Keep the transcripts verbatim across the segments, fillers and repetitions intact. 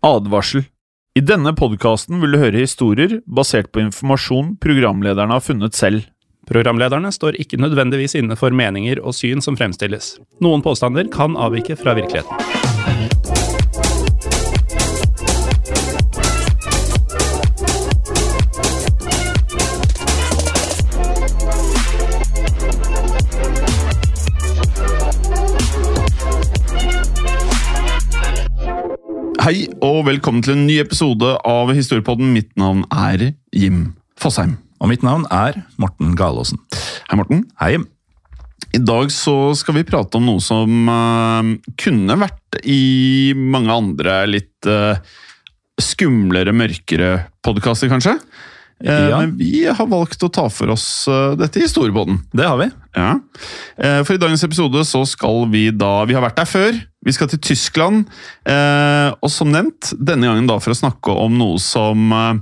Advarsel. I denne podcasten vil du høre historier basert på informasjon programlederne har funnet selv. Programlederne står ikke nødvendigvis inne for meninger og syn som fremstilles. Noen påstander kan avvike fra virkeligheten. Hei og velkommen til en ny episode av Historiepodden. Mitt navn er Jim Fosheim. Og mitt navn er Morten Galaasen. Hei Morten. Hei. I dag så skal vi prate om noe som uh, kunne vært i mange andre litt uh, skumlere, mørkere podcaster kanskje. Uh, Ja. Men vi har valgt å ta for oss uh, dette i Historiepodden. Det har vi. Ja. Uh, for i dagens episode så skal vi da, vi har vært der før, vi skal til Tyskland, uh, og som nevnt, denne gangen da for å snakke om noe som uh,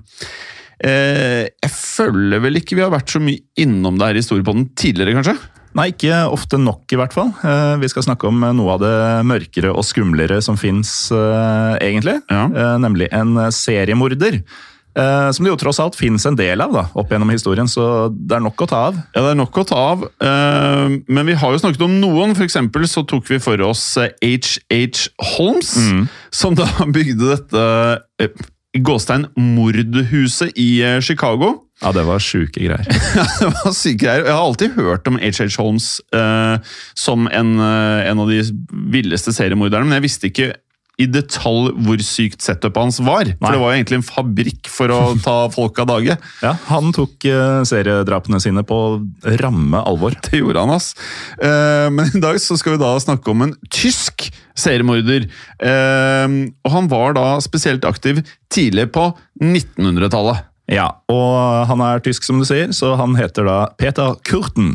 uh, jeg føler vel ikke vi har vært så mye innom det her i Historiepodden tidligere kanskje? Nei, ikke ofte nok i hvert fall. Eh, Vi skal snakke om noe av det mørkere og skumlere som finnes eh, egentlig. Ja. Eh, Nemlig en seriemorder. Eh, Som det jo tross alt finnes en del av da, opp gjennom historien, så det er nok å ta av. Ja, det er nok å ta av, uh, men vi har jo snakket om noen. For eksempel så tok vi for oss H H Holmes, Mm. som da bygde dette uh, gåstein mordhuset i uh, Chicago. Ja, det var syke greier. Det var syke greier. Jeg har alltid hørt om H H Holmes uh, som en, uh, en av de villeste seriemorderne, men jeg visste ikke i detalj hvor sykt setup hans var. For Nei. det var jo egentlig en fabrikk for å ta folk av dage. Ja, han tok eh, seriedrapene sine på ramme alvor. Det gjorde han, ass. Eh, men i dag så skal vi da snakke om en tysk seriemorder. Eh, og han var da spesielt aktiv tidlig på nittenhundretallet. Ja, og han er tysk som du sier, så han heter da Peter Kürten.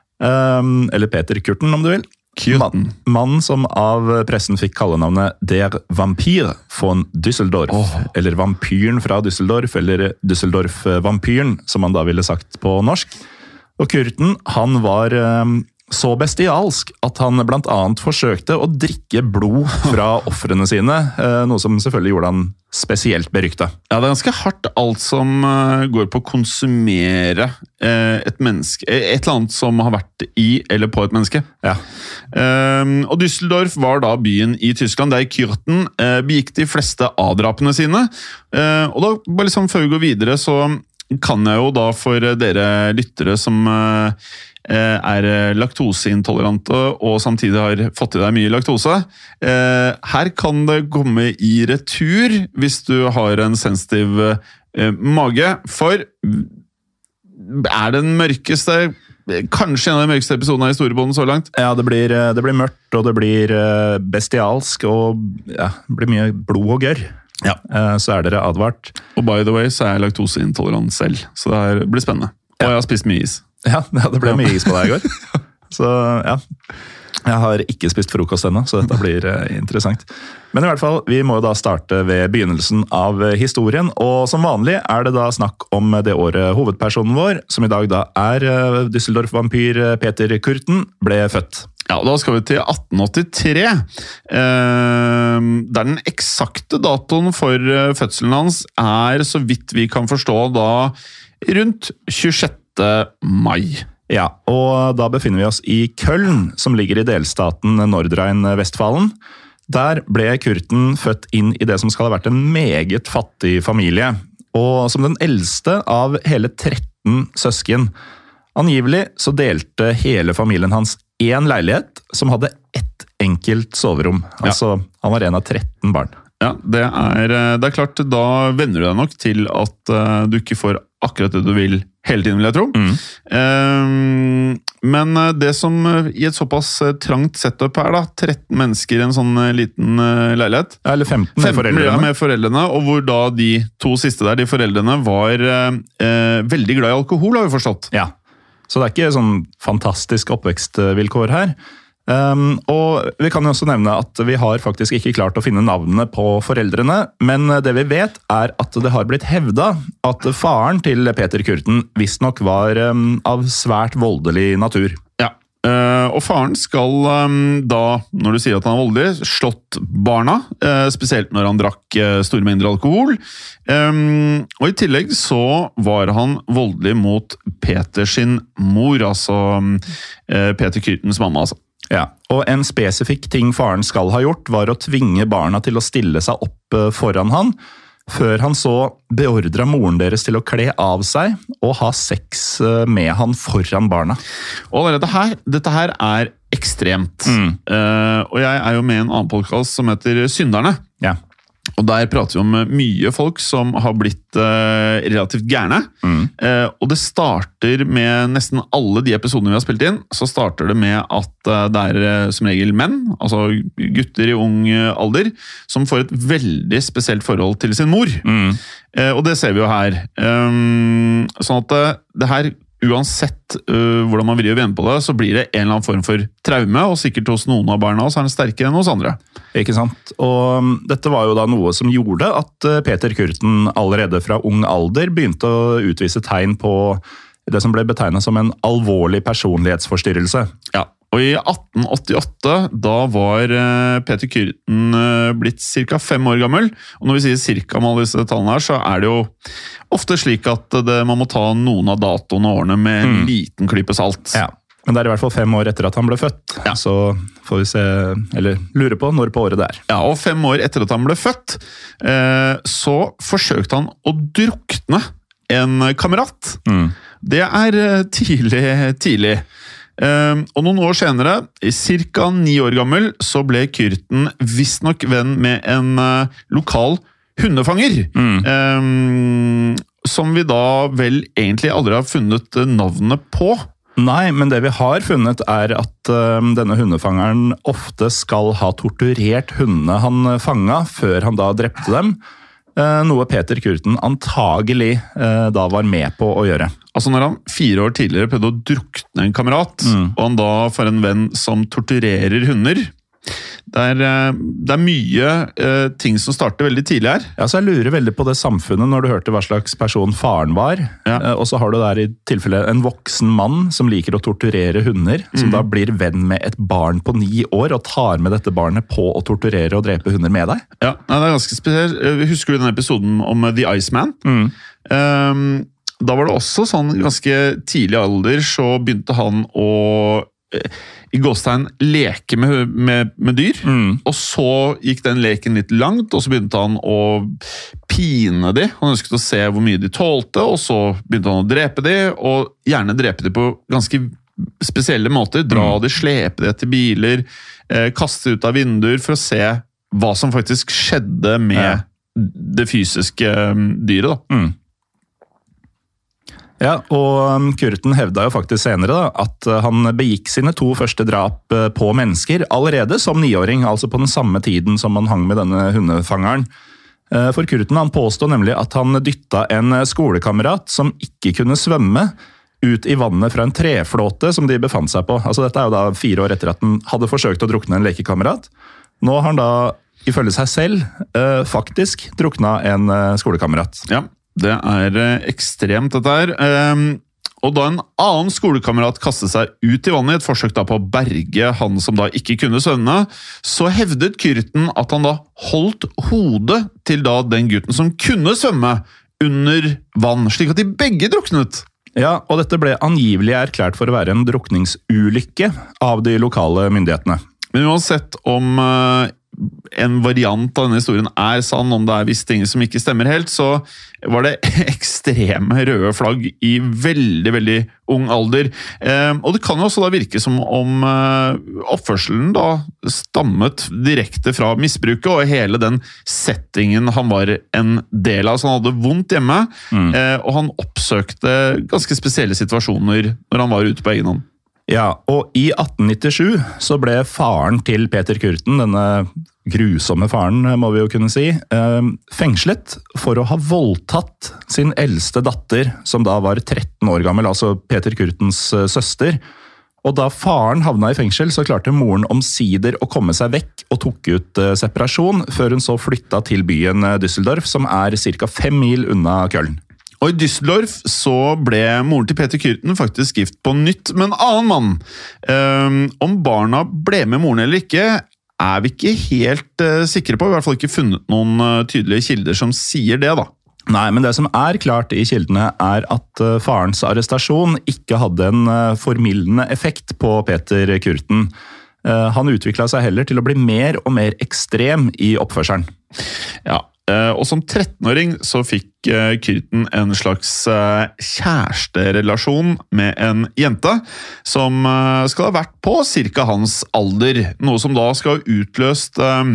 Um, eller Peter Kürten om du vil. Kürten. Man, mannen som av pressen fikk kallenavnet Der Vampir von Düsseldorf. Åh. Eller Vampyren fra Düsseldorf, eller Düsseldorf-vampyren, som han da ville sagt på norsk. Og Kürten, han var um, så bestialsk at han blant annet forsøkte å drikke blod fra ofrene sine, uh, noe som selvfølgelig gjorde han spesielt berykta. Ja, det er ganske hardt alt som eh, går på å konsumere eh, et menneske, et eller annet som har vært i eller på et menneske. Ja. Eh, og Düsseldorf var da byen i Tyskland, der Kürten eh, begikk de fleste avdrapene sine. Eh, og da, bare liksom før vi går videre, så kan jeg jo da for dere lyttere som eh, er laktoseintolerante og samtidig har fått i deg mye laktose. Eh, her kan det komme i retur hvis du har en sensitiv eh, mage, for er den mørkeste, kanskje en av de mørkeste episodene av Historiepodden så langt. Ja, det blir, det blir mørkt, og det blir eh, bestialsk, og ja, det blir mye blod og gørr. Ja. Eh, Så er dere advart. Og by the way så er jeg laktoseintolerant selv, så det her blir spennende. Og jeg har spist mye is. Ja, ja, det ble mye is på deg i går. Så ja, jeg har ikke spist frokost ennå, så dette blir eh, interessant. Men i hvert fall, vi må jo da starte ved begynnelsen av eh, historien, og som vanlig er det da snakk om det året hovedpersonen vår, som i dag da er eh, Düsseldorf-vampyr eh, Peter Kürten, ble født. Ja, da skal vi til atten åttitre, eh, der den eksakte datoen for eh, fødselen hans er, så vidt vi kan forstå, da rundt tjuesjette mai. Ja, og da befinner vi oss i Köln, som ligger i delstaten Nordrhein-Westfalen. Der ble Kürten født inn i det som skal ha vært en meget fattig familie, og som den eldste av hele tretten søsken. Angivelig så delte hele familien hans en leilighet som hadde ett enkelt soverom. Altså, han var en av tretten barn. Ja, det er, det er klart, da venner du deg nok til at uh, du ikke får akkurat det du vil hele tiden, vil jeg tro. Mm. Um, men det som i et såpass trangt setup her, da, tretten mennesker i en sånn liten uh, leilighet. Ja, eller femten med femten foreldrene. med foreldrene, og hvor da de to siste der, de foreldrene, var uh, uh, veldig glad i alkohol, har vi forstått. Ja, så det er ikke sånn fantastisk oppvekstvilkår her. Um, og vi kan jo også nevne at vi har faktisk ikke klart å finne navnene på foreldrene, men det vi vet er at det har blitt hevda at faren til Peter Kürten visstnok var um, av svært voldelig natur. Ja, Uh, og faren skal um, da, når du sier at han er voldelig, slått barna, uh, spesielt når han drakk uh, store mengder alkohol. Um, og i tillegg så var han voldelig mot Peter sin mor, altså uh, Peter Kürtens mamma. Altså. Ja, og en spesifikk ting faren skal ha gjort var å tvinge barna til å stille seg opp uh, foran han, før han så beordret moren deres til å kle av seg og ha sex med han foran barna. Og allerede her, dette her er ekstremt. Mm. Uh, og jeg er jo med i en annen podcast som heter Synderne. Ja. Og der prater vi om mye folk som har blitt uh, relativt gærne. Mm. Uh, og det starter med nesten alle de episodene vi har spilt inn, så starter det med at uh, det er uh, som regel menn, altså gutter i ung uh, alder, som får et veldig spesielt forhold til sin mor. Mm. Uh, og det ser vi jo her. Um, sånn at uh, det her, uansett uh, hvordan man vrir og vender på det, så blir det en eller annen form for traume, og sikkert hos noen av barna så er den sterkere enn hos andre. Ikke sant? Og um, dette var jo da noe som gjorde at uh, Peter Kürten allerede fra ung alder begynte å utvise tegn på det som ble betegnet som en alvorlig personlighetsforstyrrelse. Ja, og i atten åttiåtte, da var uh, Peter Kürten uh, blitt cirka fem år gammel, og når vi sier cirka med alle disse tallene her, så er det jo ofte slik at det, man må ta noen av datoene og årene med en mm. liten klype salt. Ja. Men det er i hvert fall fem år etter at han ble født, ja. Så får vi se, eller lure på når på året det er. Ja, og fem år etter at han ble født, eh, så forsøkte han å drukne en kamerat. Mm. Det er tidlig, tidlig. Eh, og noen år senere, i cirka ni år gammel, så ble Kürten visstnok venn med en uh, lokal hundefanger. Mm. Eh, som vi da vel egentlig aldri har funnet navnet på. Nei, men det vi har funnet er at uh, denne hundefangeren ofte skal ha torturert hundene han fanga før han da drepte dem. Uh, noe Peter Kürten antagelig uh, da var med på å gjøre. Altså når han fire år tidligere prøvde å drukne en kamerat, mm. og han da får en venn som torturerer hunder, det er, det er mye uh, ting som starter veldig tidlig her. Ja, så jeg lurer veldig på det samfunnet når du hørte hva slags person faren var. Ja. Uh, og så har du der i tilfelle en voksen mann som liker å torturere hunder, mm. som da blir venn med et barn på ni år og tar med dette barnet på å torturere og drepe hunder med deg. Ja, det er ganske spesielt. Husker du den episoden om The Iceman? Mm. Um, da var det også sånn ganske tidlig alder så begynte han å i gåstegn leke med, med, med dyr, mm. og så gikk den leken litt langt, og så begynte han å pine de. Han ønsket å se hvor mye de tålte, og så begynte han å drepe de, og gjerne drepe de på ganske spesielle måter. Dra mm. de, slepe de etter biler, eh, kaste ut av vinduer for å se hva som faktisk skjedde med ja. det fysiske um, dyret. Da. Mm. Ja, og Kürten hevda jo faktisk senere da, at han begikk sine to første drap på mennesker allerede som niåring, altså på den samme tiden som han hang med denne hundefangeren. For Kürten han påstod nemlig at han dytta en skolekamerat som ikke kunne svømme ut i vannet fra en treflåte som de befant seg på. Altså dette er jo da fire år etter at han hadde forsøkt å drukne en lekekamerat. Nå har han da, ifølge seg selv, faktisk drukna en skolekamerat. Ja. Det er ekstremt dette her. Og da en annen skolekamerat kastet seg ut i vannet i et forsøk da på å berge han som da ikke kunne svømme, så hevdet Kürten at han da holdt hodet til da den gutten som kunne svømme under vann, slik at de begge druknet. Ja, og dette ble angivelig erklært for å være en drukningsulykke av de lokale myndighetene. Men uansett om en variant av denne historien er sann, om det er visse ting som ikke stemmer helt, så var det ekstreme røde flagg i veldig, veldig ung alder. Eh, og det kan jo også da virke som om eh, oppførselen da stammet direkte fra misbruket, og hele den settingen han var en del av. Så han hadde vondt hjemme, mm. eh, og han oppsøkte ganske spesielle situasjoner når han var ute på egen hånd. Ja, og i atten nittisju så ble faren til Peter Kürten, denne grusomme faren må vi jo kunne si, fengslet for å ha voldtatt sin eldste datter, som da var tretten år gammel, altså Peter Kürtens søster. Og da faren havna i fengsel, så klarte moren omsider å komme seg vekk og tok ut separasjon, før hun så flytta til byen Düsseldorf, som er cirka fem mil unna Köln. Og i Düsseldorf så ble moren til Peter Kürten faktisk gift på nytt med en annen mann. Um, om barna ble med moren eller ikke, er vi ikke helt uh, sikre på. Vi har i hvert fall ikke funnet noen uh, tydelige kilder som sier det, da. Nei, men det som er klart i kildene er at uh, farens arrestasjon ikke hadde en uh, formildende effekt på Peter Kürten. Uh, han utviklet seg heller til å bli mer og mer ekstrem i oppførselen. Ja, uh, og som trettenåring så fikk uh, Kürten en slags uh, kjæresterelasjon med en jente som uh, skal ha vært på cirka hans alder, noe som da skal ha utløst uh,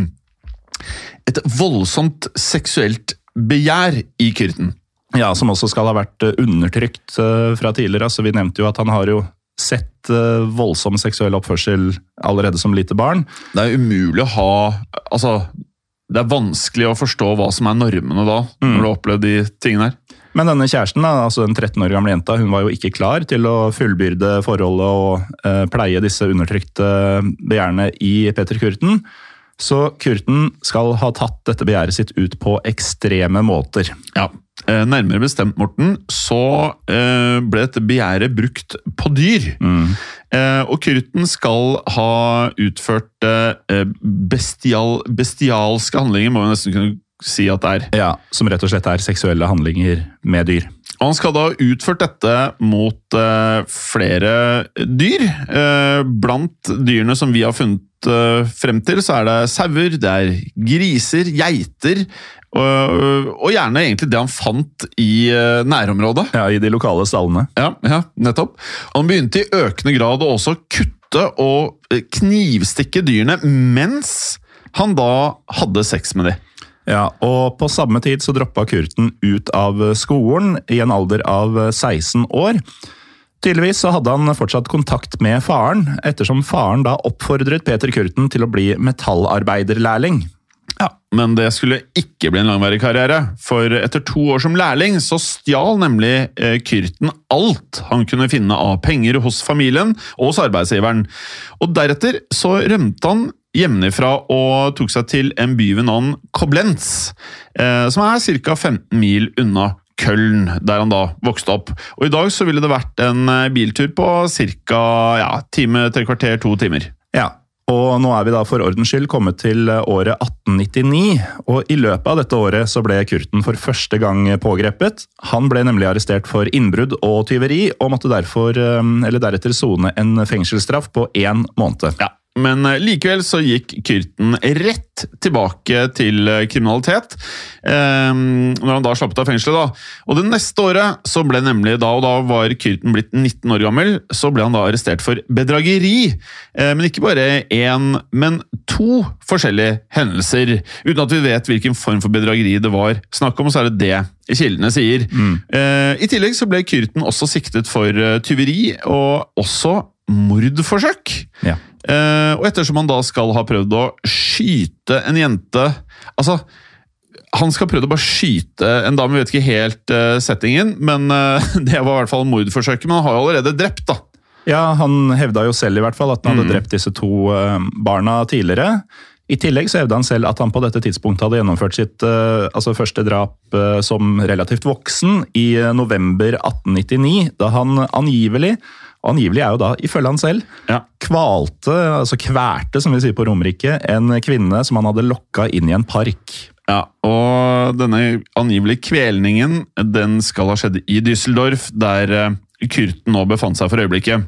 et voldsomt seksuelt begjær i Kürten. Ja, som også skal ha vært undertrykt fra tidligere. Altså, vi nevnte jo at han har jo sett voldsom seksuell oppførsel allerede som lite barn. Det er umulig å ha... Altså, det er vanskelig å forstå hva som er normene da, mm. når du har opplevd de tingene her. Men denne kjæresten, da, altså den tretten år gamle jenta, hun var jo ikke klar til å fullbyrde forholdet og eh, pleie disse undertrykte begjærene i Peter Kürten. Så Kürten skal ha tatt dette begjæret sitt ut på ekstreme måter. Ja, nærmere bestemt, Morten, så ble dette begjæret brukt på dyr. Mm. Og Kürten skal ha utført bestial, bestialske handlinger, må vi nesten kunne si at det er. Ja, som rett og slett er seksuelle handlinger med dyr. Og han skal da ha utført dette mot uh, flere dyr. Uh, blant dyrene som vi har funnet uh, frem til, så er det sauer, det er griser, geiter, og, og gjerne egentlig det han fant i uh, nærområdet. Ja, i de lokale stallene. Ja, ja, nettopp. Han begynte i økende grad å også kutte og knivstikke dyrene mens han da hadde sex med dem. Ja, og på samme tid så droppet Kürten ut av skolen i en alder av seksten år. Tydeligvis så hadde han fortsatt kontakt med faren, ettersom faren da oppfordret Peter Kürten til å bli metallarbeiderlærling. Ja, men det skulle ikke bli en langvarig karriere, for etter to år som lærling så stjal nemlig Kürten alt han kunne finne av penger hos familien og hos arbeidsgiveren. Og deretter så rømte han hjemmefra og tok seg til en by ved navn Koblenz, eh, som er cirka femten mil unna Köln, der han da vokste opp. Og i dag så ville det vært en biltur på cirka ja, time, tre kvarter, to timer. Ja, og nå er vi da for ordens skyld kommet til året atten nittini, og i løpet av dette året så ble Kürten for første gang pågrepet. Han ble nemlig arrestert for innbrudd og tyveri, og måtte derfor, eller deretter sone en fengselsstraff på en måned. Ja. Men likevel så gikk Kürten rett tilbake til kriminalitet, eh, når han da slapp ut av fengselet da. Og det neste året så ble nemlig da, og da var Kürten blitt nitten år gammel, så ble han da arrestert for bedrageri. Eh, men ikke bare en, men to forskjellige hendelser, uten at vi vet hvilken form for bedrageri det var snakk om, så er det det kildene sier. Mm. Eh, I tillegg så ble Kürten også siktet for tyveri, og også mordforsøk. Ja. Uh, og ettersom han da skal ha prøvd å skyte en jente, altså, han skal ha prøvd å bare skyte en dame, vi vet ikke helt uh, settingen, men uh, det var i hvert fall mordforsøket, men han har jo allerede drept da. Ja, han hevda jo selv i hvert fall at han hadde mm. drept disse to uh, barna tidligere. I tillegg så hevda han selv at han på dette tidspunktet hadde gjennomført sitt uh, altså første drap uh, som relativt voksen i uh, november atten nittini, da han angivelig Og angivelig er jo da, ifølge han selv, ja. kvalte, altså kvært, som vi sier på Romerike, en kvinne som han hadde lokket inn i en park. Ja, og denne angivelige kvelningen, den skal ha skjedd i Düsseldorf, der Kürten nå befant seg for øyeblikket.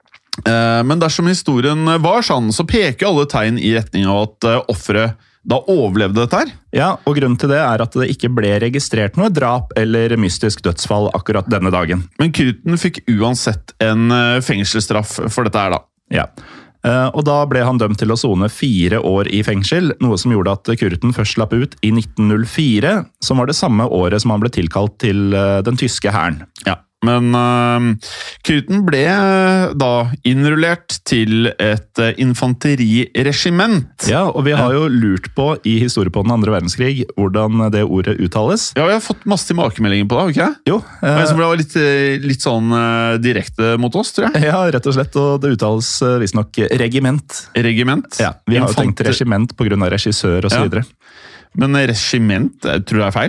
Men dersom historien var sann, så peker alle tegn i retning av at offeret da overlevde dette her. Ja, og grunnen til det er at det ikke ble registrert noe drap eller mystisk dødsfall akkurat denne dagen. Men Kürten fikk uansett en fengselsstraff for dette her da. Ja, og da ble han dømt til å sone fire år i fengsel, noe som gjorde at Kürten først slapp ut i nitten null fire, som var det samme året som han ble tilkalt til den tyske hæren. Ja. Men uh, Kürten ble da innrullert til et uh, infanteriregiment. Ja, og vi har jo lurt på i historie på den andre verdenskrig hvordan det ordet uttales. Ja, vi har fått masse tilbakemeldinger på det, ikke? Jo. Uh, som ble litt, litt sånn uh, direkte mot oss, tror jeg. Ja, rett og slett, og det uttales uh, visstnok regiment. Regiment? Ja, vi har jo tenkt regiment på grunn av regissør og så videre. Ja. Men regiment, tror du det er feil?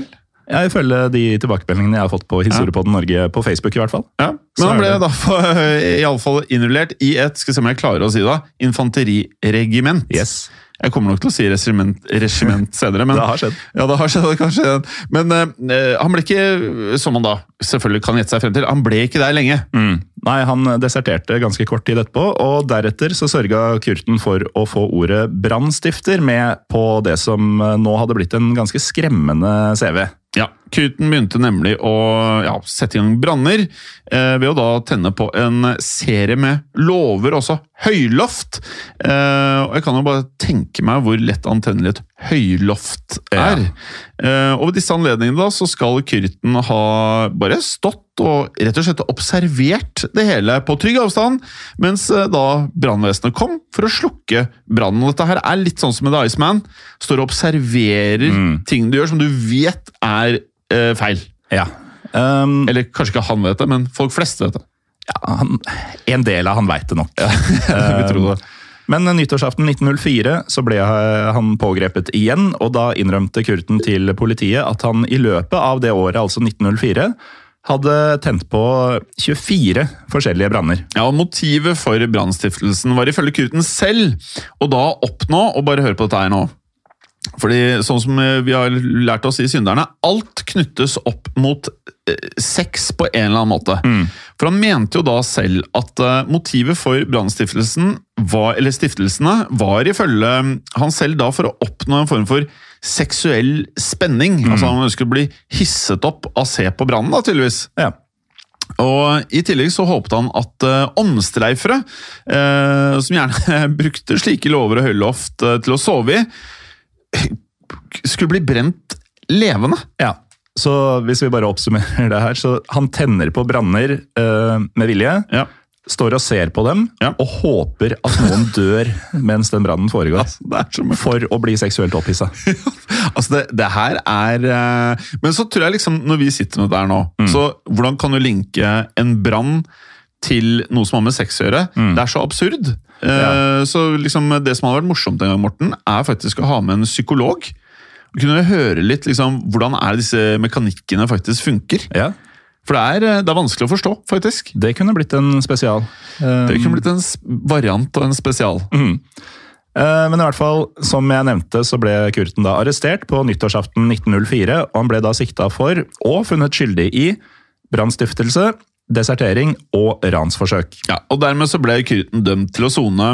Ja, ifølge de tilbakemeldingene jeg har fått på Historiepodden Norge på Facebook i hvert fall. Ja, men han ble da for, i alle fall innrullert i et, skal vi se om jeg klarer å si det, infanteriregiment. Yes. Jeg kommer nok til å si regiment, regiment senere, men det har skjedd. Ja, det har skjedd, kanskje. Men eh, han ble ikke, som han da selvfølgelig kan gjette seg frem til, han ble ikke der lenge. Mm. Nei, han deserterte ganske kort tid etterpå, og deretter så sørga Kürten for å få ordet brannstifter med på det som nå hadde blitt en ganske skremmende C V. Ja, Kürten begynte nemlig å ja, sette i gang branner eh, ved å da tenne på en serie med låver, også høyloft. Eh, og jeg kan jo bare tenke meg hvor lett antennelig et høyloft er. Ja. Eh, og ved disse anledningene da, så skal Kürten ha bare stått og rett og slett observert det hele på trygg avstand, mens eh, da brannvesenet kom for å slukke brannen. Og dette her er litt sånn som med The Iceman. Står og observerer mm. ting du gjør som du vet er eh, feil. Ja. Um, Eller kanskje ikke han vet det, men folk flest vet det. Ja, han, en del av han vet det nok. Ja, vi tror det. Men nyttårsaften nitten null fire så ble han pågrepet igjen, og da innrømte Kürten til politiet at han i løpet av det året, altså nitten null fire, hadde tent på tjuefire forskjellige branner. Ja, og motivet for brannstiftelsen var ifølge Kürten selv, og da oppnå, og bare hør på dette her nå, fordi sånn som vi har lært oss i Synderne, alt knyttes opp mot eh, sex på en eller annen måte. Mm. For han mente jo da selv at eh, motivet for brannstiftelsen var, eller stiftelsene var ifølge han selv da for å oppnå en form for seksuell spenning. Mm. Altså han ønsket å bli hisset opp av å se på brannen da, tydeligvis. Ja. Og i tillegg så håpet han at uh, omstreifere, uh, som gjerne brukte slike låver og høyloft uh, til å sove i, skulle bli brent levende. Ja, så hvis vi bare oppsummerer det her, så han tenner på branner uh, med vilje, ja. Står og ser på dem, ja. Og håper at noen dør mens den brannen foregår. Altså, det er så for å bli seksuelt opphissa. altså det, det her er uh, Men så tror jeg liksom, når vi sitter med det her nå, mm. så hvordan kan du linke en brann til noe som har med sex å gjøre? Mm. Det er så absurd. Ja. Uh, så liksom det som hadde vært morsomt en gang, Morten, er faktisk å ha med en psykolog. Og kunne høre litt liksom, hvordan er disse mekanikkene faktisk funker. Ja. For det er, det er vanskelig å forstå, faktisk. Det kunne blitt en spesial. Det kunne blitt en variant og en spesial. Mm. Men i hvert fall, som jeg nevnte, så ble Kürten da arrestert på nyttårsaften nitten null fire, og han ble da sikta for og funnet skyldig i brannstiftelse, desertering og ransforsøk. Ja, og dermed så ble Kürten dømt til å sone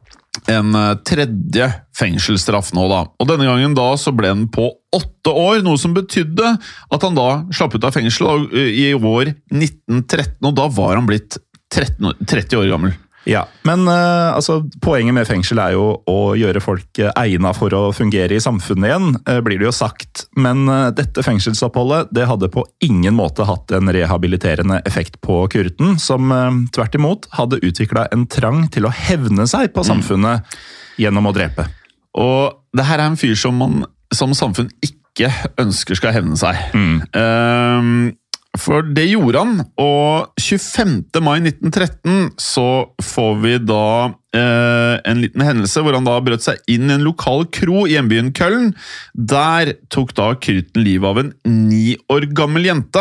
en tredje fengselsstraff nå da. Og denne gangen da så ble den på åtte år, noe som betydde at han da slapp ut av fengsel i år nitten tretten, og da var han blitt tretten, tretti år gammel. Ja, men uh, altså, poenget med fengsel er jo å gjøre folk uh, egnet for å fungere i samfunnet igjen, uh, blir det jo sagt. Men uh, dette fengselsoppholdet, det hadde på ingen måte hatt en rehabiliterende effekt på Kürten, som uh, tvert imot hadde utviklet en trang til å hevne seg på samfunnet mm. gjennom å drepe. Og det her er en fyr som man som samfunn ikke ønsker skal hevne seg. Mm. Uh, For det gjorde han, og tjuefemte mai nitten tretten så får vi da eh, en liten hendelse hvor han da brøt seg inn i en lokal kro i hjembyen Köln. Der tok da Kürten livet av en ni år gammel jente,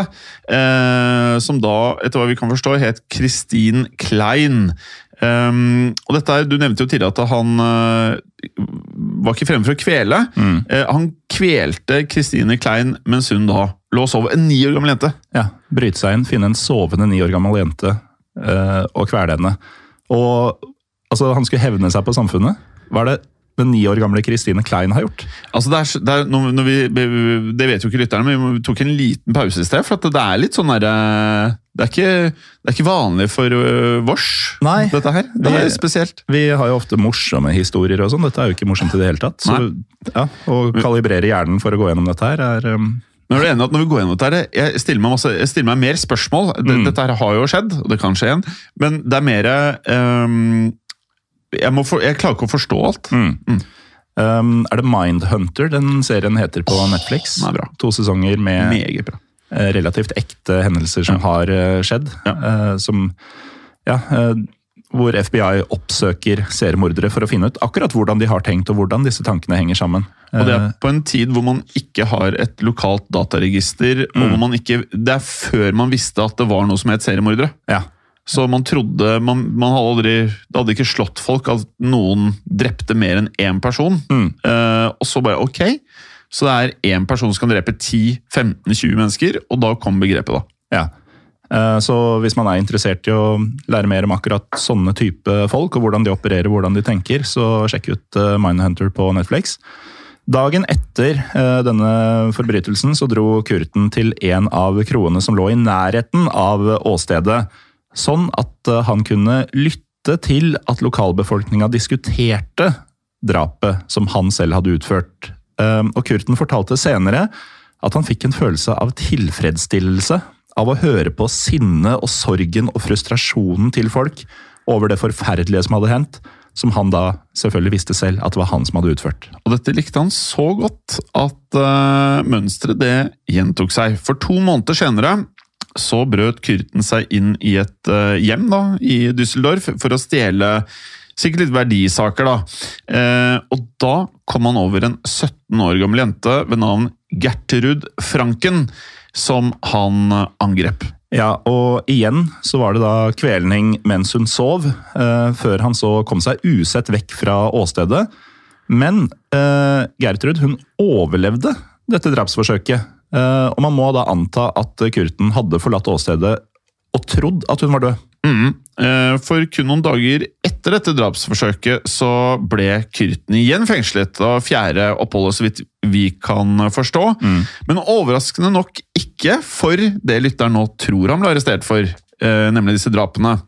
eh, som da, etter hva vi kan forstå, het Christine Klein. Um, og dette er, du nevnte jo tidligere at han uh, var ikke fremme for å kvele. Mm. Uh, han kvelte Christine Klein mens hun da lå og sov, en ni år gammel jente. Ja, bryte seg inn, finne en sovende ni år gammel jente uh, og kvele henne. Og altså, han skulle hevne seg på samfunnet. Hva er det den ni år gamle Christine Klein har gjort? Altså, det, er, det, er, når, når vi, det vet jo ikke lytterne, men vi tok en liten pause i sted, for at det er litt sånn der, det er ikke, det er ikke vanlig for uh, vårs, Nei, dette her. Det er vi, spesielt. Vi har jo ofte morsomme historier og sånn, dette er jo ikke morsomt i det hele tatt. Så, ja, å kalibrere hjernen for å gå gjennom dette her er... Um... Men er du enig at når vi går gjennom dette her, jeg stiller meg, masse, jeg stiller meg mer spørsmål. Mm. Dette her har jo skjedd, og det kan skje igjen, men det er mer... Um, Jeg, må for, jeg klarer ikke å forstå alt. Mm. Mm. Um, er det Mindhunter den serien heter på oh, Netflix? Bra. To sesonger med Meget bra. relativt ekte hendelser som ja. har uh, skjedd. Ja. Uh, som, ja, uh, hvor F B I oppsøker seriemordere for å finne ut akkurat hvordan de har tenkt, og hvordan disse tankene henger sammen. Og det er på en tid hvor man ikke har et lokalt dataregister, mm. og hvor man ikke, det er før man visste at det var noe som het seriemordere. Ja. Så man trodde, man, man hadde aldri, det hadde ikke slått folk at noen drepte mer enn én person. Mm. Uh, og så bare, ok, så det er én person som kan drepe ti, femten, tjue mennesker, og da kom begrepet da. Ja, uh, så hvis man er interessert i å lære mer om akkurat sånne type folk, og hvordan de opererer, hvordan de tenker, så sjekk ut uh, Mindhunter på Netflix. Dagen etter uh, denne forbrytelsen så dro Kurten til en av kroene som lå i nærheten av åstedet, sånn at han kunne lytte til at lokalbefolkningen diskuterte drapet som han selv hadde utført. Og Kurten fortalte senere at han fikk en følelse av tilfredsstillelse av å høre på sinne og sorgen og frustrasjonen til folk over det forferdelige som hadde hendt, som han da selvfølgelig visste selv at det var han som hadde utført. Og dette likte han så godt at uh, mønstret det gjentok seg. For to måneder senere så brøt Kurten seg inn i et uh, hjem da, i Düsseldorf for å stjele sikkert litt verdisaker da. Eh, og da kom han over en sytten år gammel jente ved navn Gertrud Franken, som han angrep. Ja, og igjen så var det da kvelning mens hun sov, eh, før han så kom seg usett vekk fra åstedet. Men eh, Gertrud, hun overlevde dette drapsforsøket. Uh, og man må da anta at Kurten hadde forlatt åstedet og trodd at hun var død. Mm. Uh, for kun noen dager etter dette drapsforsøket så ble Kurten igjen fengslet av fjerde oppholdet, så vidt vi kan forstå. Mm. Men overraskende nok ikke for det lytteren nå tror han ble arrestert for, uh, nemlig disse drapene.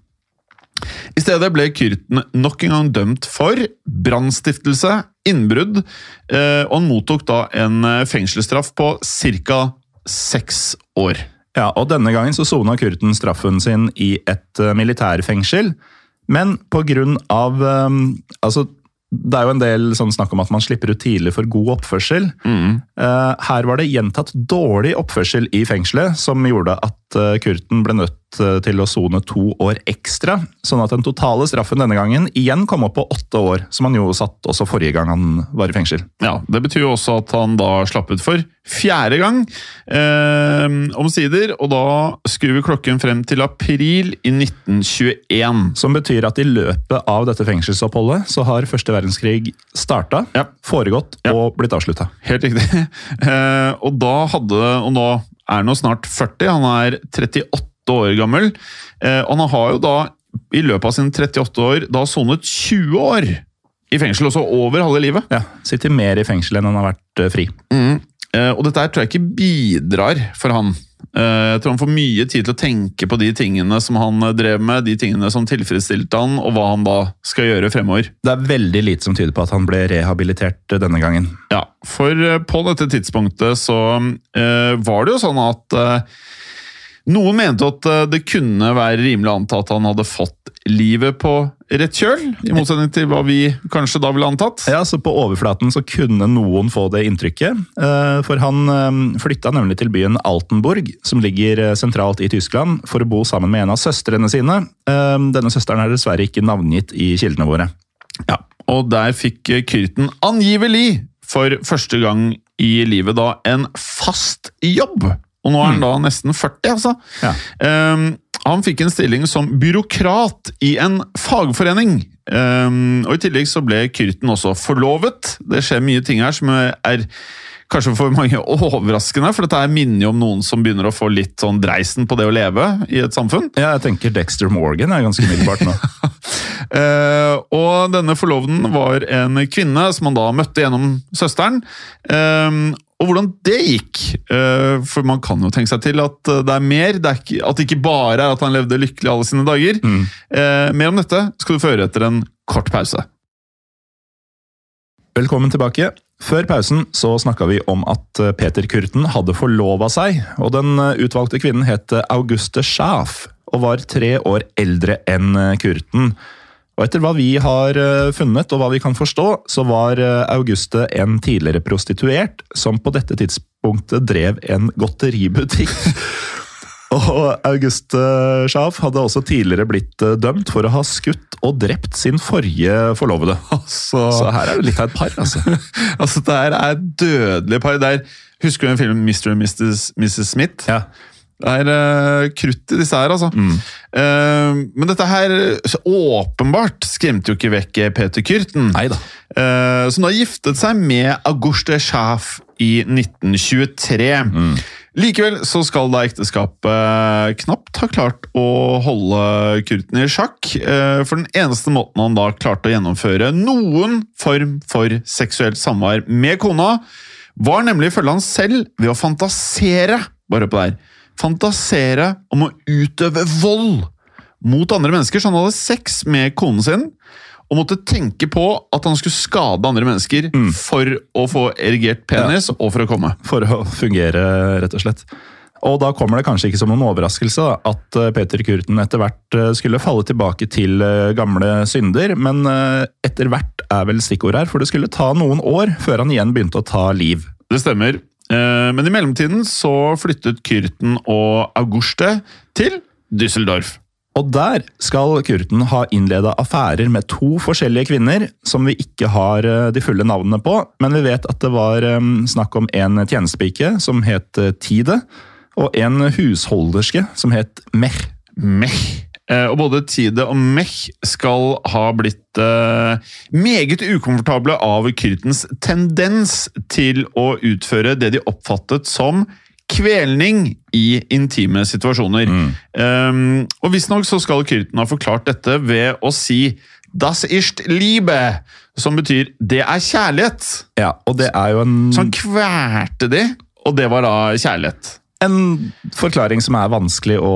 I stedet ble Kurten nok en gang dømt for brannstiftelse, innbrudd, og han mottok da en fengselsstraff på cirka seks år. Ja, og denne gangen så sonet Kurten straffen sin i et militærfengsel, men på grunn av, altså, det er jo en del sånn snakk om at man slipper ut tidlig for god oppførsel. Mm. Her var det gjentatt dårlig oppførsel i fengselet, som gjorde at Kurten ble nødt til å sone to år ekstra, sånn at den totale straffen denne gangen igjen kom opp på åtte år, som han jo satt også forrige gang han var i fengsel. Ja, det betyr jo også at han da slapp ut for fjerde gang eh, omsider, og da skrur vi klokken frem til april i nitten tjueen. Som betyr at i løpet av dette fengselsoppholdet så har første verdenskrig startet, ja. foregått ja. og blitt avsluttet. Helt riktig. Eh, og da hadde, og nå er han nå snart førti, han er trettiåtte år gammel, eh, og han har jo da i løpet av sine trettiåtte år da sonet tjue år i fengsel, også over halve livet. Ja, sitter mer i fengsel enn han har vært uh, fri. Mm. Eh, og dette her tror jeg ikke bidrar for han. Eh, jeg tror han får mye tid til å tenke på de tingene som han drev med, de tingene som tilfredsstilte han, og hva han da skal gjøre fremover. Det er veldig lite som tyder på at han ble rehabilitert denne gangen. Ja, for uh, på dette tidspunktet så uh, var det jo sånn at uh, noen mente at det kunne være rimelig antatt at han hadde fått livet på rett kjøl, i motsetning til hva vi kanskje da ville antatt. Ja, så på overflaten så kunne noen få det inntrykket, for han flyttet nemlig til byen Altenburg, som ligger sentralt i Tyskland, for å bo sammen med en av søstrene sine. Denne søsteren er dessverre ikke navngitt i kildene våre. Ja, og der fikk Kurten angivelig for første gang i livet da en fast jobb. Og nå er han da nesten førti, altså. Ja. Um, han fikk en stilling som byråkrat i en fagforening. Um, og i tillegg så ble Kurten også forlovet. Det skjer mye ting her som er kanskje for mange overraskende, for dette er minner om noen som begynner å få litt sånn dreisen på det å leve i et samfunn. Ja, jeg tenker Dexter Morgan er ganske middelbart nå. uh, og denne forloveden var en kvinne som han da møtte gjennom søsteren. Um, Og hvordan det gikk, for man kan jo tenke seg til at det er mer, det er ikke, at det ikke bare er at han levde lykkelig alle sine dager. Mm. Mer om dette skal du få høre etter en kort pause. Velkommen tilbake. Før pausen så snakket vi om at Peter Kurten hadde forlovet seg, og den utvalgte kvinnen het Auguste Schaaf, og var tre år eldre enn Kurten. Og etter hva vi har funnet, og hva vi kan forstå, så var Auguste en tidligere prostituert, som på dette tidspunktet drev en godteributikk. Og Auguste Schaaf hadde også tidligere blitt dømt for å ha skutt og drept sin forrige forlovede. Altså, Så her er det litt av et par, altså. altså det her er dødelige par. Der, husker du den filmen mister og missus missus Smith? Ja. Det er uh, krutt i disse her, altså. Mm. Uh, men dette her åpenbart skremte jo ikke vekk Peter Kürten. Neida. Uh, som da giftet seg med Auguste Schaaf i nitten tjuetre. Mm. Likevel så skal da ekteskapet knapt ha klart å holde Kürten i sjakk, uh, for den eneste måten han da klarte å gjennomføre noen form for seksuelt samvær med kona, var nemlig ifølge han selv ved å fantasere, bare på det her, fantasere om å utøve vold mot andre mennesker, så han hadde sex med konen sin, og måtte tenke på at han skulle skade andre mennesker mm. for å få erigert penis ja. Og for å komme. For å fungere, rett og slett. Og da kommer det kanskje ikke som noen overraskelse da, at Peter Kürten etter hvert skulle falle tilbake til gamle synder, men etter hvert er vel stikkord her, for det skulle ta noen år før han igjen begynte å ta liv. Det stemmer. Men i mellomtiden så flyttet Kürten og Auguste til Düsseldorf. Og der skal Kürten ha innledet affærer med to forskjellige kvinner, som vi ikke har de fulle navnene på, men vi vet at det var snakk om en tjenestepike som het Tide, og en husholderske som het Mech. Mech. Og både Tide og Mech skal ha blitt uh, meget ukomfortable av Kürtens tendens til å utføre det de oppfattet som kvelning i intime situasjoner. Mm. Um, og visstnok så skal Kürten ha forklart dette ved å si «Das ist Liebe», som betyr «det er kjærlighet». Ja, og det er jo en... Så han kverte de, og det var da kjærlighet. En forklaring som er vanskelig å,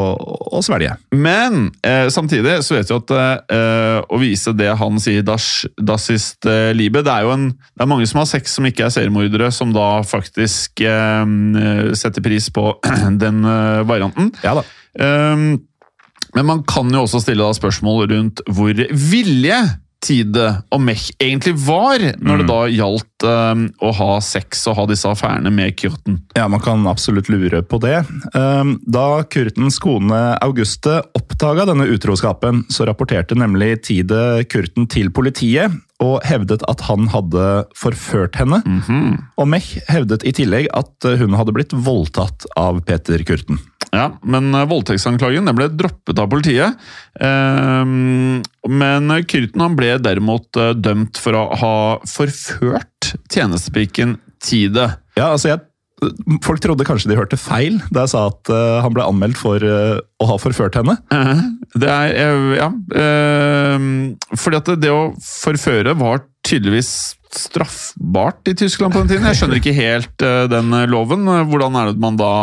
å svelge. Men eh, samtidig så vet vi at eh, å vise det han sier das, das ist eh, Liebe, det er jo en, det er mange som har sex som ikke er seriemordere, som da faktisk eh, setter pris på den eh, varianten. Ja da. Um, men man kan jo også stille da spørsmål rundt hvor vilje Tide og Mech egentlig var når det da gjaldt um, å ha sex og ha disse affærene med Kürten. Ja, man kan absolutt lure på det. Um, da Kürtens kone Auguste oppdaga denne utroskapen, så rapporterte nemlig Tide Kürten til politiet og hevdet at han hadde forført henne. Mm-hmm. Og Mech hevdet i tillegg at hun hadde blitt voldtatt av Peter Kürten. Ja, men voldtektsanklagen ble droppet av politiet. Um, men Kürten han ble derimot dømt for å ha forført tjenestepiken Tide. Ja, altså jeg, folk trodde kanskje de hørte feil da jeg sa at uh, han ble anmeldt for uh, å ha forført henne. Uh, det er, ja. Uh, fordi at det, det å forføre var tydeligvis straffbart i Tyskland på den tiden. Jeg skjønner ikke helt uh, den loven. Hvordan er det man da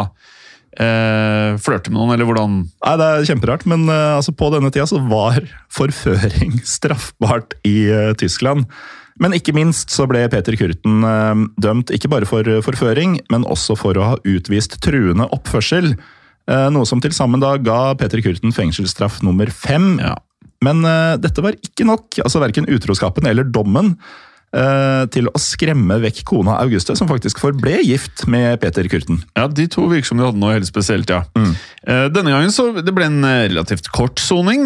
Eh, flørte med noen, eller hvordan? Nei, det er kjemperart, men uh, altså, på denne tida så var forføring straffbart i uh, Tyskland. Men ikke minst så ble Peter Kürten uh, dømt ikke bare for uh, forføring, men også for å ha utvist truende oppførsel. Uh, noe som til sammen da ga Peter Kürten fengselsstraff nummer fem. Ja. Men uh, dette var ikke nok, altså hverken utroskapen eller dommen, til å skremme vekk kona Auguste, som faktisk forble gift med Peter Kürten. Ja, de to virker som de hadde noe helt spesielt, ja. Mm. Denne gangen så det ble en relativt kort soning,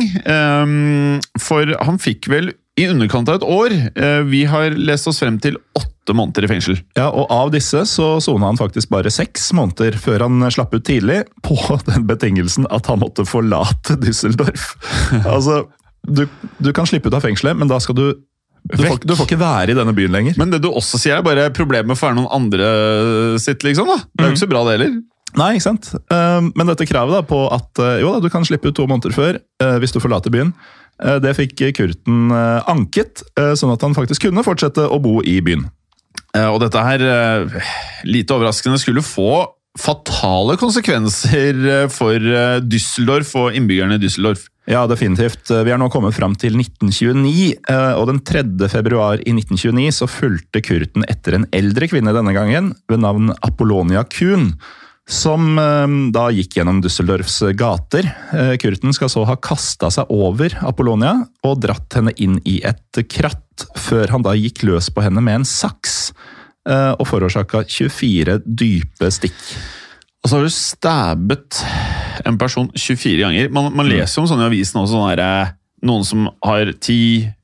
for han fikk vel i underkant av et år. Vi har lest oss frem til åtte måneder i fengsel. Ja, og av disse så sonet han faktisk bare seks måneder før han slapp ut tidlig, på den betingelsen at han måtte forlate Düsseldorf. Altså, du, du kan slippe ut av fengselet, men da skal du Du får, du får ikke være i denne byen lenger. Men det du også sier er bare problemet for noen andre sitt, liksom da. Det er jo ikke så bra det heller. Nei, ikke sant? Men dette kravet da på at jo da, du kan slippe ut to måneder før hvis du forlater byen, det fikk Kürten anket, sånn at han faktisk kunne fortsette å bo i byen. Og dette her, lite overraskende, skulle få fatale konsekvenser for Düsseldorf og innbyggerne i Düsseldorf. Ja, definitivt. Vi er nå kommet frem til nitten tjueni, og den tredje februar i nitten tjueni så fulgte Kürten etter en eldre kvinne denne gangen, ved navn Apollonia Kuhn, som da gikk gjennom Düsseldorfs gater. Kürten skal så ha kastet seg over Apollonia og dratt henne inn i et kratt, før han da gikk løs på henne med en saks, og forårsaket tjuefire dype stikk. Og så har du stabbet en person tjuefire ganger. Man, man leser om sånne i avisen også, sånne der, noen som har ti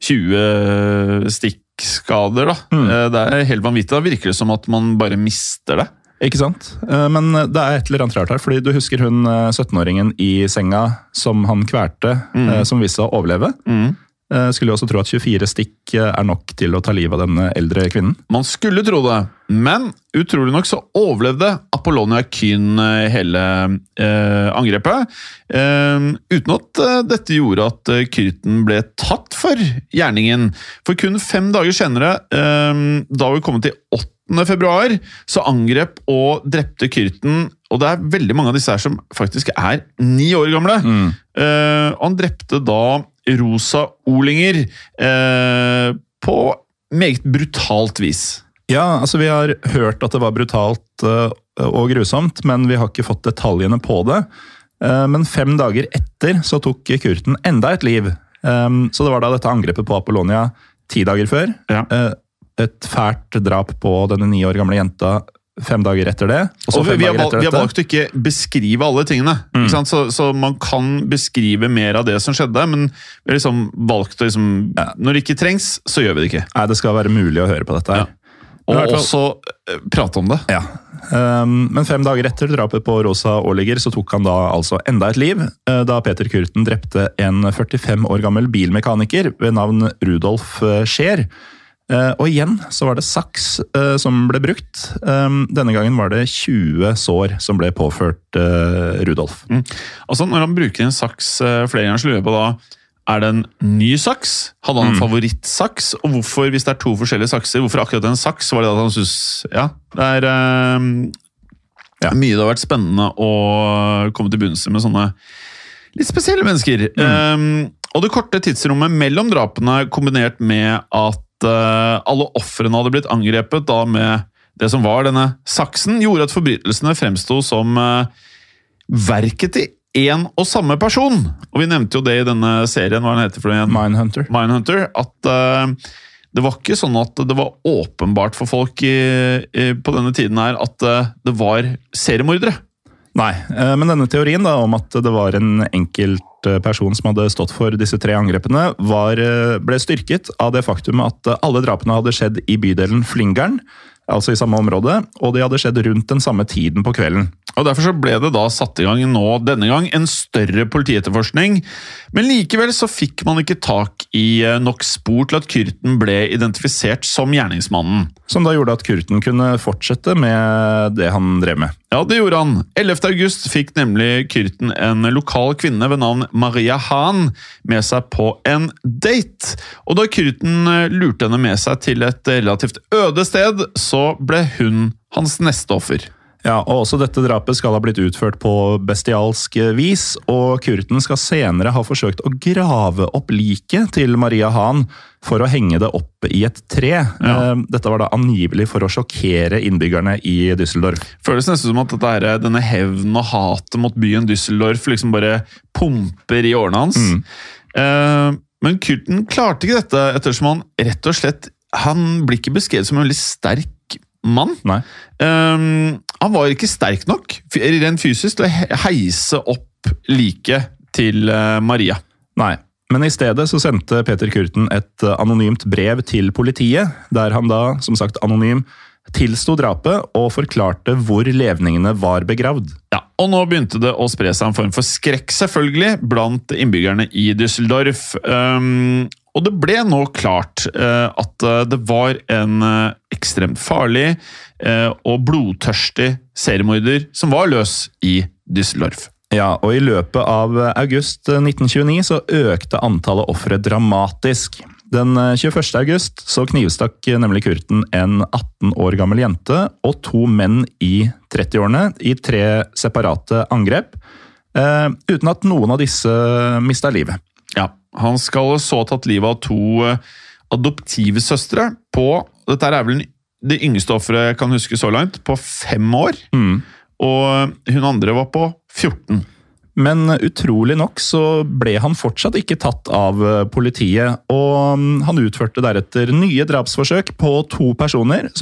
tjue stikkskader. Da. Mm. Det er helt vanvittig. Da virker det som at man bare mister det. Ikke sant? Men det er et eller annet rart her, fordi du husker hun syttenåringen i senga som han kverte, mm. som viste seg å overleve. Mm. Skulle jo også tro at tjuefire stikk er nok til å ta livet av denne eldre kvinnen. Man skulle tro det, men utrolig nok så overlevde Apollonia Kyn hele eh, angrepet, eh, uten at eh, dette gjorde at Kyrten ble tatt for gjerningen. For kun fem dager senere, eh, da vi kom til åttende februar, så angrep og drepte Kyrten, og det er veldig mange av disse her som faktisk er ni år gamle. Mm. Eh, og han drepte da Rosa Olinger eh, på meget brutalt vis. Ja, altså vi har hørt at det var brutalt uh, og grusomt, men vi har ikke fått detaljene på det. Uh, men fem dager etter så tok Kyrten enda et liv. Um, så det var da dette angrepet på Apollonia ti dager før. Ja. Uh, et fælt drap på denne ni år gamle jenta fem dager etter det. Og, og vi, vi, har valgt, vi har valgt å ikke beskrive alle tingene. Mm. Ikke sant? Så, så man kan beskrive mer av det som skjedde, men vi har liksom valgt å liksom, ja. Når det ikke trengs, så gjør vi det ikke. Nei, det skal være mulig å høre på dette her. Ja. Og også prate om det. Ja. Um, men fem dager etter drapet på Rosa Olinger så tok han da altså enda et liv, da Peter Kürten drepte en førtifem år gammel bilmekaniker ved navn Rudolf Scheer. Uh, og igjen så var det saks uh, som ble brukt. Um, denne gangen var det tjue sår som ble påført uh, Rudolf. Mm. Altså når han bruker en saks uh, flere ganger, så lurer jeg på da, er det en ny saks? Hadde han en mm. favorittsaks? Og hvorfor, hvis det er to forskjellige sakser, hvorfor akkurat en saks? Var det at han synes, ja, det er uh, ja. Mye det har vært spennende å komme til bunns med sånne litt spesielle mennesker. Mm. Um, og det korte tidsrommet mellom drapene kombinert med at uh, alle offrene hadde blitt angrepet da med det som var denne saksen, gjorde at forbrytelsene fremstod som uh, verket i en og samme person. Og vi nevnte jo det i denne serien, hva den heter for en? Mindhunter. Mindhunter, at uh, det var ikke sånn at det var åpenbart for folk i, i, på denne tiden her at uh, det var seriemordere. Nei, uh, men denne teorien da, om at det var en enkelt person som hadde stått for disse tre angrepene, var, uh, ble styrket av det faktum at alle drapene hadde skjedd i bydelen Flyngern, altså i samme område, og de hadde skjedd rundt den samme tiden på kvelden. Og Derfor så ble det da satt i gang nå, denne gang, en større politietterforskning. Men likevel så fikk man ikke tak i nok spor til at Kürten ble identifisert som gjerningsmannen. Som da gjorde at Kürten kunne fortsette med det han drev med. Ja, det gjorde han. ellevte august fikk nemlig Kürten en lokal kvinne ved navn Maria Hahn med seg på en date. Og da Kürten lurte henne med seg til et relativt øde sted, så ble hun hans neste offer. Ja, og også dette drapet skal ha blitt utført på bestialsk vis, og Kürten skal senere ha forsøkt å grave opp liket til Maria Hahn for å henge det opp i et tre. Ja. Dette var da angivelig for å sjokkere innbyggerne i Düsseldorf. Føles nesten som at dette er, denne hevn og hatet mot byen Düsseldorf liksom bare pumper i årene hans. Mm. Men Kürten klarte ikke dette, ettersom han rett og slett, han blir ikke beskrevet som en veldig sterk mann. Nei. Um, han var ikke sterk nok, rent fysisk, til å heise opp liket til uh, Maria. Nei, men i stedet så sendte Peter Kürten et anonymt brev til politiet, der han da, som sagt anonym, tilstod drapet og forklarte hvor levningene var begravd. Ja, og nå begynte det å spre seg en form for skrekk, selvfølgelig, blant innbyggerne i Düsseldorf. Um, Og det ble nå klart uh, at uh, det var en uh, ekstremt farlig uh, og blodtørstig seriemorder som var løs i Düsseldorf. Ja, og i løpet av august nitten tjueni så økte antallet ofre dramatisk. Den tjueførste august så knivstakk nemlig Kürten en atten år gammel jente og to menn i trettiårene i tre separate angrep, uh, uten at noen av disse mistet livet. Ja, han skal så ha tatt livet av to adoptive søstre på, dette er vel det yngste offeret jeg kan huske så langt, på fem år. Mm. Og hun andre var på fjorten. Men utrolig nok så ble han fortsatt ikke tatt av politiet, og han utførte deretter nye drapsforsøk på to personer som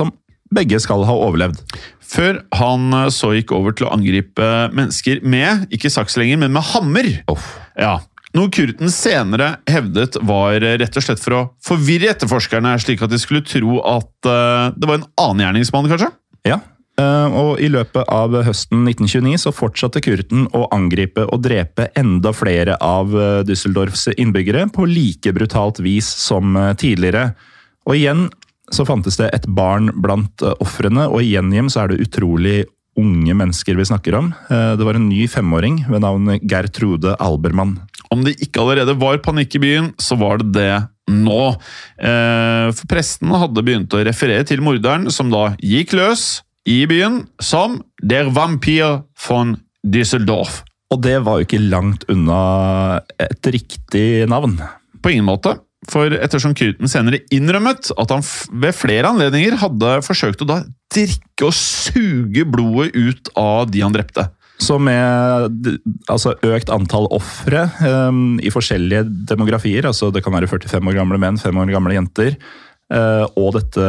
begge skal ha overlevd. Før han så gikk over til å angripe mennesker med, ikke saks lenger, men med hammer. Oh. Ja, noe Kurten senere hevdet var rett og slett for å forvirre etterforskerne, slik at de skulle tro at uh, det var en annen gjerningsmann, kanskje? Ja, uh, og i løpet av høsten nitten tjueni så fortsatte Kurten å angripe og drepe enda flere av Düsseldorfs innbyggere på like brutalt vis som tidligere. Og igjen så fantes det et barn blant ofrene, og i Gjenhjem så er det utrolig unge mennesker vi snakker om. Det var en ny femåring ved navn Gertrude Albermann. Om det ikke allerede var panikk i byen, så var det det nå. For prestene hadde begynt å referere til morderen, som da gikk løs i byen, som Der Vampir von Düsseldorf. Og det var jo ikke langt unna et riktig navn. På ingen måte. For ettersom Kurten senere innrømmet at han ved flere anledninger hadde forsøkt å da drikke og suge blodet ut av de han drepte. Så med altså, økt antall ofre um, i forskjellige demografier, altså det kan være førtifem år gamle menn, fem år gamle jenter, uh, og dette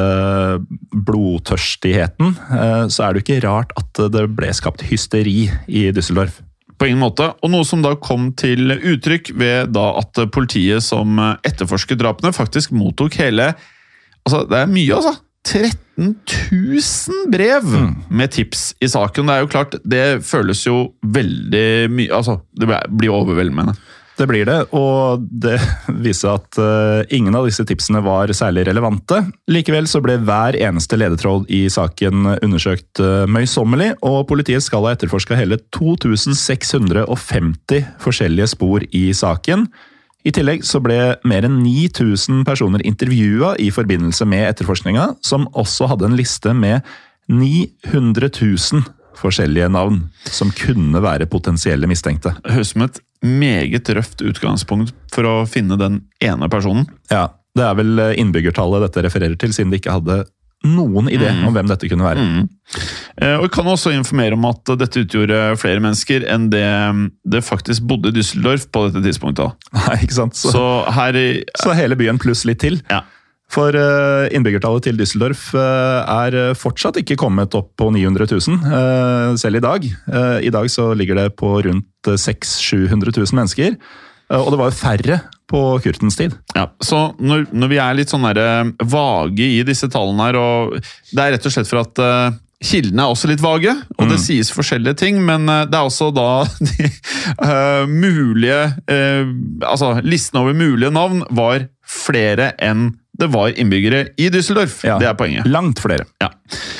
blodtørstigheten, uh, så er det ikke rart at det ble skapt hysteri i Düsseldorf. På ingen måte, og noe som da kom til uttrykk ved da at politiet som etterforsket drapene faktisk mottok hele, altså det er mye altså, tretten tusen brev mm. med tips i saken. Det er jo klart, det føles jo veldig mye, altså det blir overveldende. Det blir det, og det viser at uh, ingen av disse tipsene var særlig relevante. Likevel så ble hver eneste ledetråd i saken undersøkt uh, møysommelig, og politiet skal ha etterforsket hele to tusen seks hundre femti forskjellige spor i saken. I tillegg så ble mer enn ni tusen personer intervjuet i forbindelse med etterforskninga, som også hadde en liste med ni hundre tusen forskjellige navn som kunne være potensielle mistenkte. Det høres som et meget røft utgangspunkt for å finne den ene personen. Ja, det er vel innbyggertallet dette refererer til, siden de ikke hadde noen idé mm. om hvem dette kunne være. Mm. Og jeg kan også informere om at dette utgjorde flere mennesker enn det, det faktisk bodde i Düsseldorf på dette tidspunktet. Nei, ikke sant? Så, så, her i, så hele byen pluss litt til. Ja. For innbyggertallet til Düsseldorf er fortsatt ikke kommet opp på ni hundre tusen, selv i dag. I dag så ligger det på rundt seks til sju hundre tusen mennesker, og det var jo færre på Kurtens tid. Ja, så når, når vi er litt sånn der, vage i disse tallene her, og det er rett og slett for at uh, kildene er også litt vage, og mm. det sies forskjellige ting, men uh, det er også da de uh, mulige, uh, altså listen over mulige navn var flere enn det var innbyggere i Düsseldorf. Ja, det er poenget. Langt flere. Ja.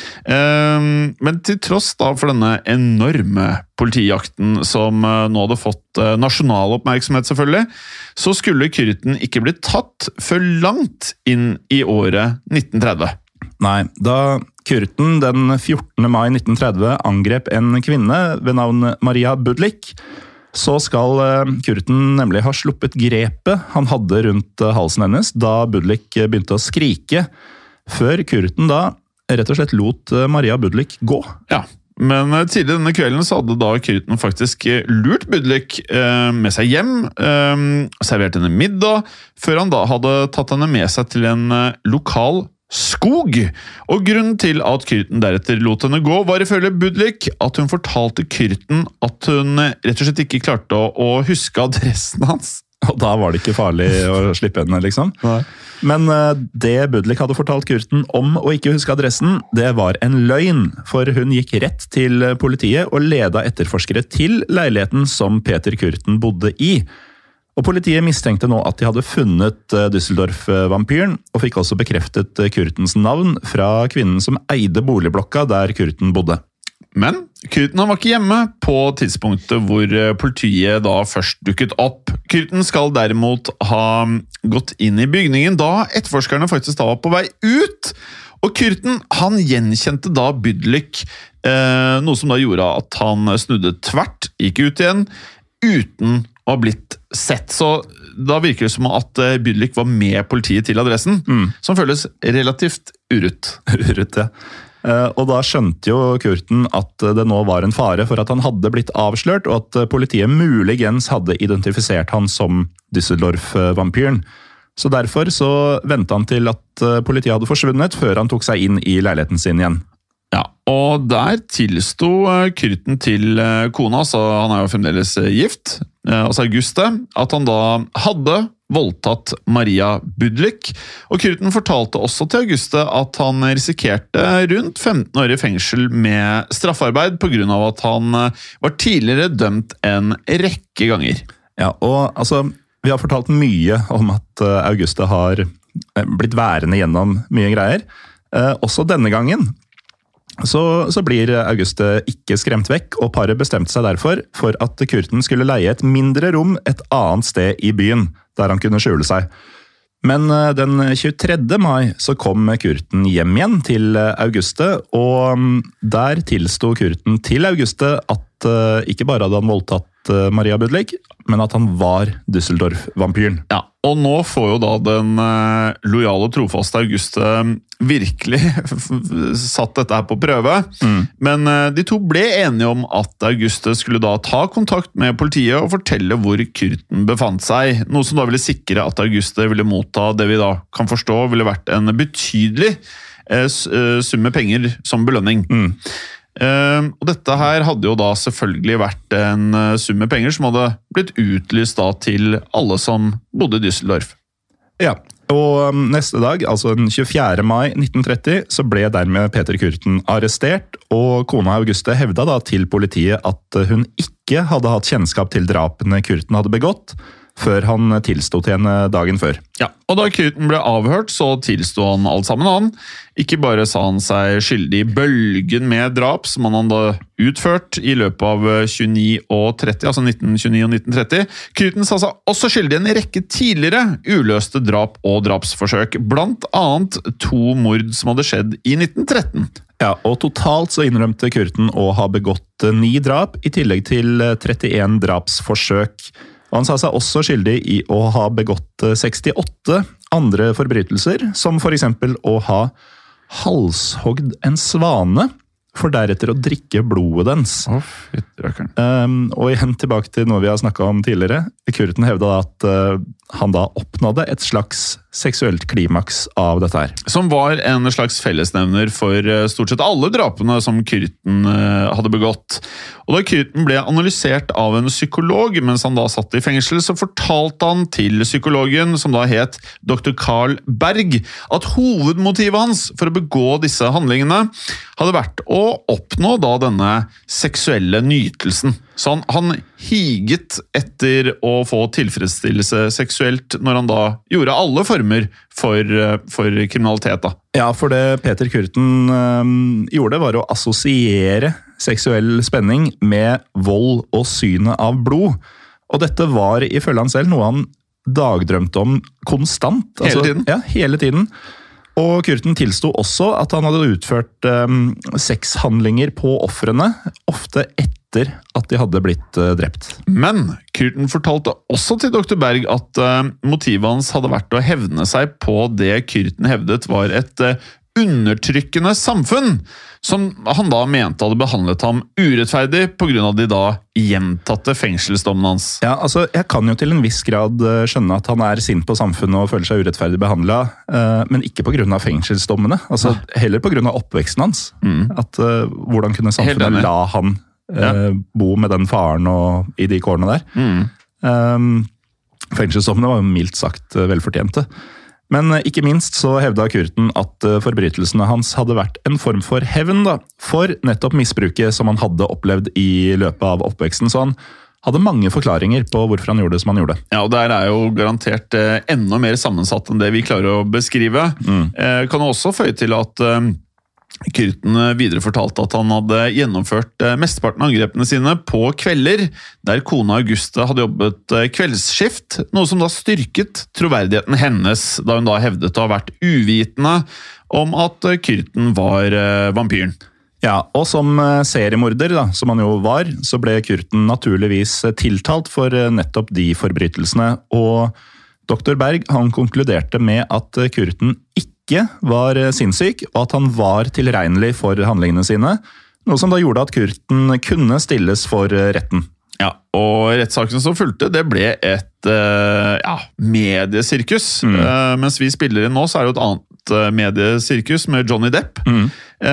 Um, men til tross da for denne enorme politijakten som uh, nå hadde fått uh, nasjonal oppmerksomhet selvfølgelig, så skulle Kurten ikke bli tatt før langt inn i året nitten tretti. Nei, da Kurten den fjortende mai nitten tretti angrep en kvinne ved navn Maria Budlik, så skal Kurten nemlig ha sluppet grepet han hadde rundt halsen hennes da Budlik begynte å skrike, før Kurten da rett og slett lot Maria Budlik gå. Ja, men tidlig denne kvelden så hadde da Kurten faktisk lurt Budlik eh, med seg hjem, eh, servert henne middag, før han da hadde tatt henne med seg til en eh, lokal skog. Og grunnen til at Kurten deretter lot henne gå, var ifølge Budlik at hun fortalte Kurten at hun rett og slett ikke klarte å, å huske adressen hans. Og da var det ikke farlig å slippe henne, liksom. Nei. Men det Budlik hadde fortalt Kurten om å ikke huske adressen, det var en løgn, for hun gikk rett til politiet og leda etterforskere til leiligheten som Peter Kurten bodde i. Og politiet mistenkte nå at de hadde funnet Düsseldorf-vampyren, og fikk også bekreftet Kurtens navn fra kvinnen som eide boligblokka der Kurten bodde. Men Kurten var ikke hjemme på tidspunktet hvor politiet da først dukket opp. Kurten skal derimot ha gått inn i bygningen da etterforskerne faktisk da var på vei ut. Og Kurten, han gjenkjente da Budlik, eh, noe som da gjorde at han snudde tvert, gikk ut igjen, uten å ha blitt sett. Så da virker det som at Budlik var med politiet til adressen, mm. som føles relativt urutt. Urutt, ja. Og da skjønte jo Kurten at det nå var en fare for at han hadde blitt avslørt, og at politiet muligens hadde identifisert han som Düsseldorf-vampyren. Så derfor så ventet han til at politiet hadde forsvunnet, før han tok seg inn i leiligheten sin igjen. Ja, og der tilsto Kürten til kona, så han er jo fremdeles gift, altså Auguste, at han da hadde voldtatt Maria Budlik. Og Kürten fortalte også til Auguste at han risikerte rundt femten år i fengsel med straffarbeid på grunn av at han var tidligere dømt en rekke ganger. Ja, og altså, vi har fortalt mye om at Auguste har blitt værende gjennom mye greier. Eh, også denne gangen så, så blir Auguste ikke skremt vekk, og paret bestemte seg derfor for at Kürten skulle leie et mindre rom et annet sted i byen, der han kunne skjule seg. Men den tjuetredje mai så kom Kürten hjem igjen til Auguste, og der tilsto Kürten til Auguste at ikke bare hadde han voldtatt Maria Budlik, men at han var Düsseldorf-vampyren. Ja, og nå får jo da den uh, lojale og trofaste Auguste virkelig satt dette her på prøve. Mm. Men uh, de to ble enige om at Auguste skulle da ta kontakt med politiet og fortelle hvor Kürten befant seg. Noe som da ville sikre at Auguste ville motta det vi da kan forstå ville vært en betydelig uh, summe penger som belønning. Mm. Uh, og dette her hadde jo da selvfølgelig vært en uh, summe penger som hadde blitt utlyst da til alle som bodde i Düsseldorf. Ja, og um, neste dag, altså den tjuefjerde mai nitten tretti, så ble dermed Peter Kürten arrestert, og kona Auguste hevda da til politiet at hun ikke hadde hatt kjennskap til drapene Kürten hadde begått, før han tilstod til henne dagen før. Ja, og da Kürten ble avhørt, så tilstod han alt sammen han. Ikke bare sa han seg skyldig i bølgen med drap, som han hadde utført i løpet av tjueni og tretti, altså nitten tjueni og nitten tretti. Kürten sa seg også skyldig i en rekke tidligere uløste drap og drapsforsøk, blant annet to mord som hadde skjedd i nitten tretten. Ja, og totalt så innrømte Kürten å ha begått ni drap, i tillegg til trettien drapsforsøk. Og han sa seg også skyldig i å ha begått sekstiåtte andre forbrytelser, som for eksempel å ha halshogd en svane, for deretter å drikke blodet dens. Oh, um, og igjen tilbake til noe vi har snakket om tidligere. Kürten hevda at uh, han da oppnådde et slags seksuelt klimaks av dette her. Som var en slags fellesnevner for uh, stort sett alle drapene som Kürten uh, hadde begått. Og da Kürten ble analysert av en psykolog mens han da satt i fengsel, så fortalte han til psykologen, som da het doktor Carl Berg, at hovedmotivet hans for å begå disse handlingene hadde vært å oppnå da denne seksuelle nytelsen. Så han, han higet etter å få tilfredsstillelse seksuelt når han da gjorde alle former for, for kriminalitet. Da. Ja, for det Peter Kürten um, gjorde var å assosiere seksuell spenning med vold og synet av blod. Og dette var ifølge han selv noe han dagdrømte om konstant. Hele altså, tiden? Ja, hele tiden. Og Kürten tilsto også at han hadde utført um, sexhandlinger på ofrene, ofte etter at de hadde blitt uh, drept. Men Kürten fortalte også til doktor Berg at uh, motivet hans hadde vært å hevne seg på det Kürten hevdet var et uh, undertrykkende samfunn, som han da mente hadde behandlet ham urettferdig på grunn av de da gjentatte fengselsdommene hans. Ja, altså, jeg kan jo til en viss grad skjønne at han er sint på samfunnet og føler seg urettferdig behandlet, men ikke på grunn av fengselsdommene. Altså, heller på grunn av oppveksten hans. Mm. At, uh, hvordan kunne samfunnet la han uh, ja. bo med den faren og i de kårene der? Mm. Um, fengselsdommene var jo mildt sagt velfortjente. Men ikke minst så hevda Kürten at forbrytelsene hans hadde vært en form for hevn da, for nettopp misbruket som han hadde opplevd i løpet av oppveksten. Så han hadde mange forklaringer på hvorfor han gjorde det som han gjorde. Ja, og der er jo garantert eh, enda mer sammensatt enn det vi klarer å beskrive. Mm. Eh, kan jo også føye til at eh, Kürten videre fortalte at han hadde gjennomført mesteparten av angrepene sine på kvelder, der kona Auguste hadde jobbet kveldsskift, noe som da styrket troverdigheten hennes, da hun da hevdet å ha vært uvitende om at Kürten var vampyren. Ja, og som seriemorder, da, som han jo var, så ble Kürten naturligvis tiltalt for nettopp de forbrytelsene, og doktor Berg han konkluderte med at Kürten ikke var sinnssyk, og at han var tilregnelig for handlingene sine, noe som da gjorde at Kürten kunne stilles for retten. Ja, og rettssaken som fulgte, det ble et uh, ja, mediesirkus. Mm. Uh, mens vi spiller inn nå, så er det jo et annet uh, mediesirkus med Johnny Depp. Mm.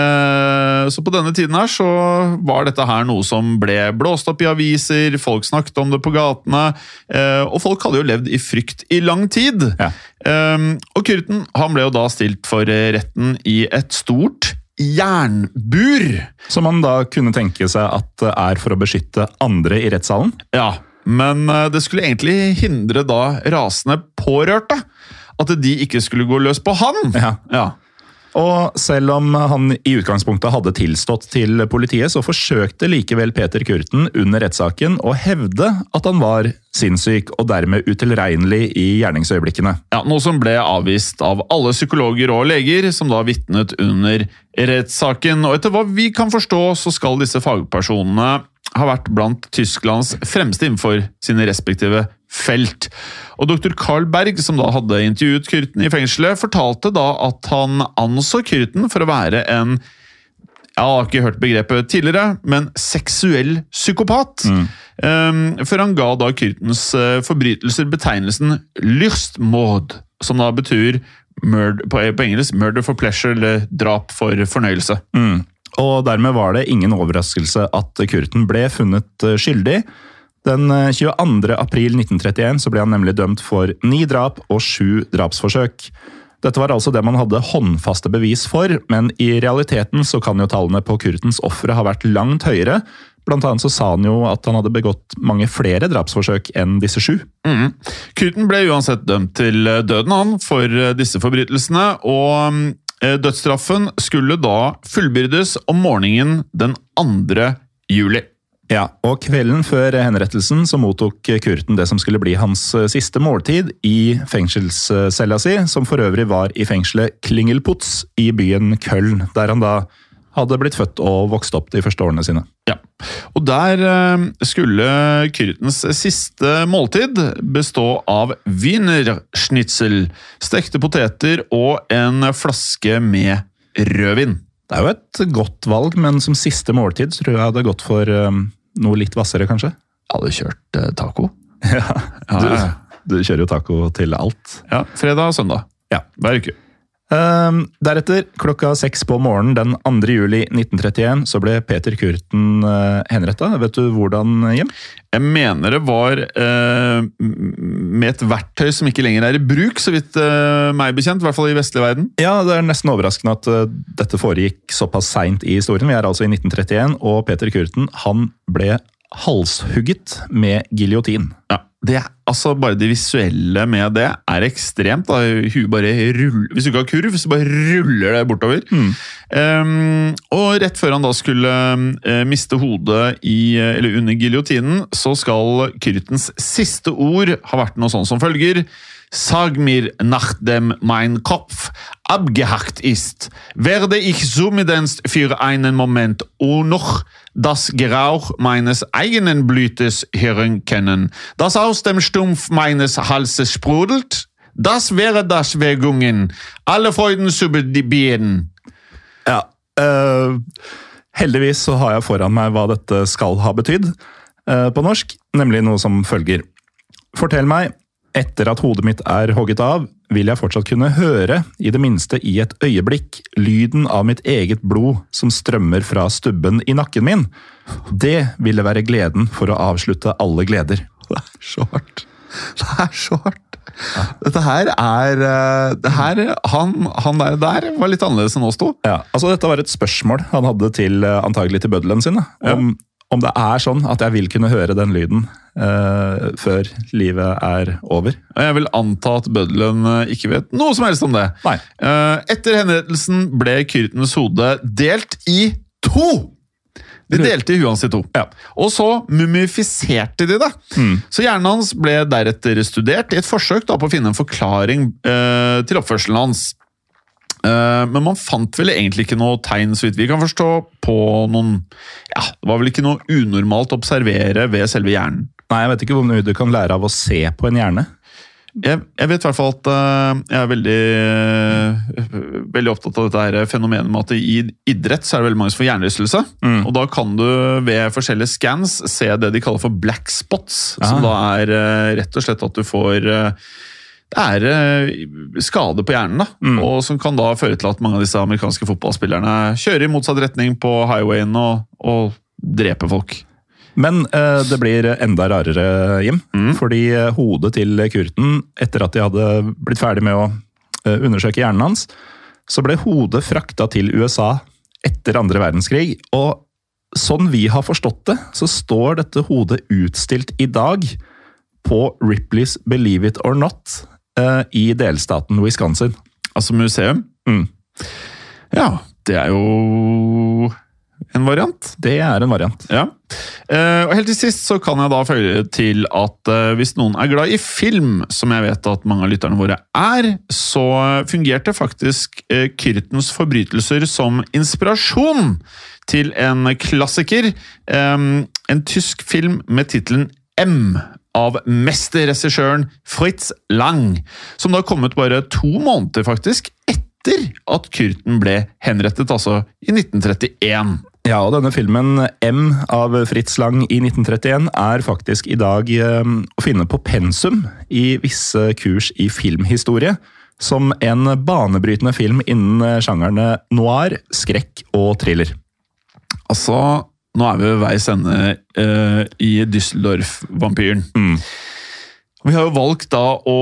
Uh, så på denne tiden her så var dette her noe som ble blåst opp i aviser, folk snakket om det på gatene, uh, og folk hadde jo levd i frykt i lang tid. Ja. Um, og Kürten, han ble jo da stilt for retten i et stort jernbur. Som man da kunne tenke seg at er for å beskytte andre i rettssalen? Ja, men det skulle egentlig hindre da rasende pårørte at de ikke skulle gå løs på han. Ja. Ja. Og selv om han i utgangspunktet hadde tilstått til politiet, så forsøkte likevel Peter Kürten under rettssaken å hevde at han var sinnssyk og dermed utilregnelig i gjerningsøyeblikkene. Ja, noe som ble avvist av alle psykologer og leger som da vittnet under rettssaken. Og etter hva vi kan forstå, så skal disse fagpersonene ha vært blant Tysklands fremste innenfor sine respektive felt. Og doktor Karl Berg, som da hadde intervjuet Kürten i fengselet, fortalte da at han anså Kürten for å være en, jeg har ikke hørt begrepet tidligere, men seksuell psykopat. Mm. Um, for han ga da Kürtens uh, forbrytelser betegnelsen lystmord, som da betyr murder, på, på engelsk murder for pleasure, eller drap for fornøyelse. Mm. Og dermed var det ingen overraskelse at Kürten ble funnet skyldig. Den tjueandre april nitten trettien så ble han nemlig dømt for ni drap og sju drapsforsøk. Dette var altså det man hadde håndfaste bevis for, men i realiteten så kan jo tallene på Kürtens ofre ha vært langt høyere. Blant annet så sa han jo at han hadde begått mange flere drapsforsøk enn disse sju. Mm. Kürten ble uansett dømt til døden han for disse forbrytelsene, og dødsstraffen skulle da fullbyrdes om morgenen den andre juli. Ja, og kvelden før henrettelsen så mottok Kürten det som skulle bli hans siste måltid i fengselscella si, som for øvrig var i fengselet Klingelputz i byen Köln, der han da hadde blitt født og vokst opp de første årene sine. Ja, og der skulle Kürtens siste måltid bestå av wienerschnitzel, stekte poteter og en flaske med rødvin. Det er jo et godt valg, men som siste måltid tror jeg jeg hadde gått for um, noe litt vassere, kanskje. Jeg hadde kjørt uh, taco. Ja, du, du kjører jo taco til alt. Ja, fredag og søndag. Ja. Hver uke. Um, deretter, klokka seks på morgenen den andre juli nitten trettien, så ble Peter Kürten uh, henrettet. Vet du hvordan, Jim? Jeg mener det var uh, med et verktøy som ikke lenger er i bruk, så vidt uh, meg bekjent, i hvert fall i vestlig verden. Ja, det er nesten overraskende at uh, dette foregikk såpass sent i historien. Vi er altså i nitten trettien, og Peter Kürten, han ble halshugget med giljotin. Ja. Det, altså bare det visuelle med det er ekstremt. Da. Huet bare ruller, hvis du ikke har kurv, så bare ruller det bortover. Mm. Um, og rett før han da skulle uh, miste hodet i, eller under giljotinen, så skal Kürtens siste ord ha vært noe sånn som følger: Sag mir nachdem mein Kopf abgehackt ist, werde ich zumindest für einen Moment auch noch das Gerauch meines eigenen Blütes hören können, das aus dem Stumpf meines Halses sprudelt. Das wäre das Wägungen, alle Freuden über die Bienen. Ja, uh, heldigvis så har jeg foran meg hva dette skal ha betydd uh, på norsk, nemlig noe som følger. Fortell meg, etter at hodet mitt er hogget av, vil jeg fortsatt kunne høre, i det minste i et øyeblikk, lyden av mitt eget blod som strømmer fra stubben i nakken min. Det ville være gleden for å avslutte alle gleder. Det er så hardt. Det er så hardt. Ja. Dette her er det her, han, han der, der var litt annerledes enn oss to. Ja, altså dette var et spørsmål han hadde til, antagelig til bøddelen sin, om, ja. om det er sånn at jeg vil kunne høre den lyden Uh, før livet er over. Jeg vil anta at bøddelen ikke vet noe som helst om det. Nei. Uh, etter henrettelsen ble Kürtens hode delt i to! De delte huet hans i to. Ja. Og så mumifiserte de det. Mm. Så hjernen hans ble deretter studert i et forsøk da, på å finne en forklaring uh, til oppførselen hans. Uh, men man fant vel egentlig ikke noe tegn, så vidt vi kan forstå, på noen... Ja, det var vel ikke noe unormalt å observere ved selve hjernen. Nei, jeg vet ikke hvor mye du kan lære av å se på en hjerne. Jeg, jeg vet i hvert fall at uh, jeg er veldig, uh, veldig opptatt av dette her fenomenet med at i idrett så er det veldig mange som får hjernerystelse. Mm. Og da kan du ved forskjellige scans se det de kaller for black spots, Aha. som da er uh, rett og slett at du får uh, det er uh, skade på hjernen, da, mm. og som kan da føre til at mange av disse amerikanske fotballspillerne kjører i motsatt retning på highwayen og, og dreper folk. Men eh, det blir enda rarere, Jim, mm. fordi hodet til Kurten, etter at de hadde blitt ferdig med å eh, undersøke hjernen hans, så ble hodet frakta til U S A etter andre verdenskrig, og sånn vi har forstått det, så står dette hodet utstilt i dag på Ripley's Believe It or Not eh, i delstaten Wisconsin. Altså museum? Mm. Ja, det er jo en variant. Det er en variant. Ja. Uh, og helt til sist så kan jeg da følge til at uh, hvis noen er glad i film, som jeg vet at mange av lytterne våre er, så fungerte faktisk uh, Kürtens forbrytelser som inspirasjon til en klassiker. Um, en tysk film med titelen M av mesterregissøren Fritz Lang, som da kom ut bare to måneder faktisk etter at Kürten ble henrettet, altså i nitten trettien. Ja, og denne filmen M av Fritz Lang i nitten trettien er faktisk i dag eh, å finne på pensum i visse kurs i filmhistorie, som en banebrytende film innen sjangerne noir, skrekk og thriller. Altså, nå er vi ved veis ende eh, i Düsseldorf-vampyren. Mm. Vi har jo valgt da å,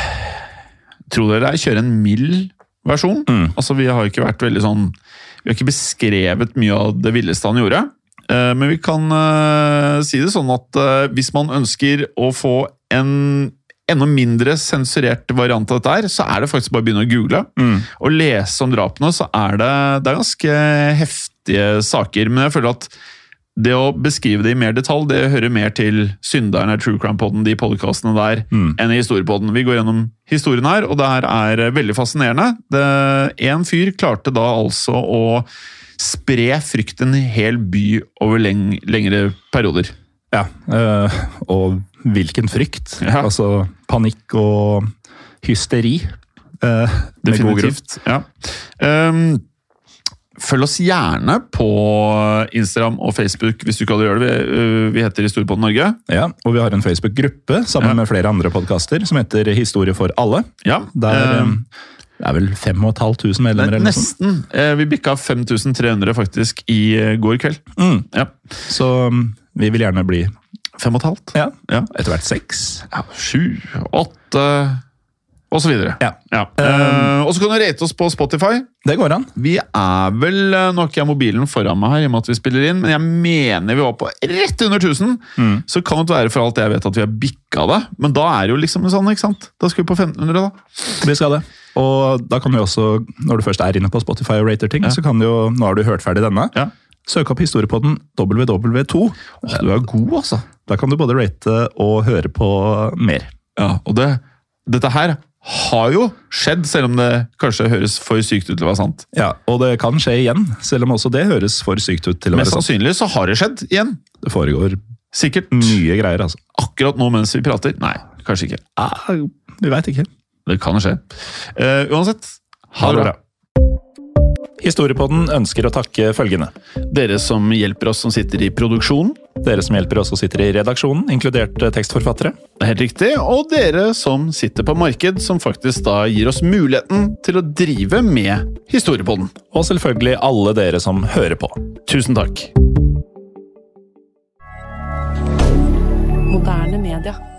tror dere, kjøre en mild versjon. Mm. Altså, vi har ikke vært veldig sånn, vi har ikke beskrevet mye av det villeste han gjorde, uh, men vi kan uh, si det sånn at uh, hvis man ønsker å få en enda mindre sensurert variant av dette her, så er det faktisk bare å begynne å google mm. og lese om drapene, så er det, det er ganske heftige saker, men jeg føler at det å beskrive det i mer detalj, det hører mer til Synderen er True Crime-podden, de podcastene der, mm. enn i historiepodden. Vi går gjennom historien her, og det her er veldig fascinerende. Det, en fyr klarte da altså å spre frykten i en hel by over leng, lengre perioder. Ja, øh, og hvilken frykt. Ja. Altså panikk og hysteri. Øh, Definitivt, ja. Um, Følg oss gjerne på Instagram og Facebook hvis du ikke hadde gjør det. Vi, vi heter Historiepodden Norge. Ja, og vi har en Facebook-gruppe sammen ja. med flere andre podcaster som heter Historie for alle. Ja. Der um, det er vel fem og et halvt tusen medlemmer. Eller nesten. Eh, vi bikka fem tusen tre hundre faktisk i går kveld. Mm. Ja. Så um, vi vil gjerne bli fem og et halvt. Ja, ja. Etter hvert seks. Ja, sju, åtte... Og så videre. Ja. Ja. Uh, og så kan du rate oss på Spotify. Det går an. Vi er vel, nå har ikke jeg mobilen foran meg her, i og med at vi spiller inn, men jeg mener vi var på rett under tusen. Mm. Så kan det være for alt jeg vet at vi har bikka det. Men da er det jo liksom sånn, ikke sant? Da skal vi på femten hundre da. Vi skal det. Og da kan du også, når du først er inne på Spotify og rater ting, ja. så kan du jo, nå har du hørt ferdig denne, ja. søk opp historiepodden W W to. Åh, du er god, altså. Da kan du både rate og høre på mer. Ja, og det, dette her har jo skjedd, selv om det kanskje høres for sykt ut til å være sant. Ja, og det kan skje igjen, selv om også det høres for sykt ut til å være sant. Mest sannsynlig så har det skjedd igjen. Det foregår sikkert mye greier, altså. Akkurat nå mens vi prater? Nei, kanskje ikke. Ja, vi vet ikke. Det kan skje. Uh, uansett, ha det bra. Historiepodden ønsker å takke følgende. Dere som hjelper oss som sitter i produksjonen. Dere som hjelper oss som sitter i redaksjonen, inkludert tekstforfattere. Helt riktig, og dere som sitter på marked, som faktisk da gir oss muligheten til å drive med Historiepodden. Og selvfølgelig alle dere som hører på. Tusen takk. Moderne media.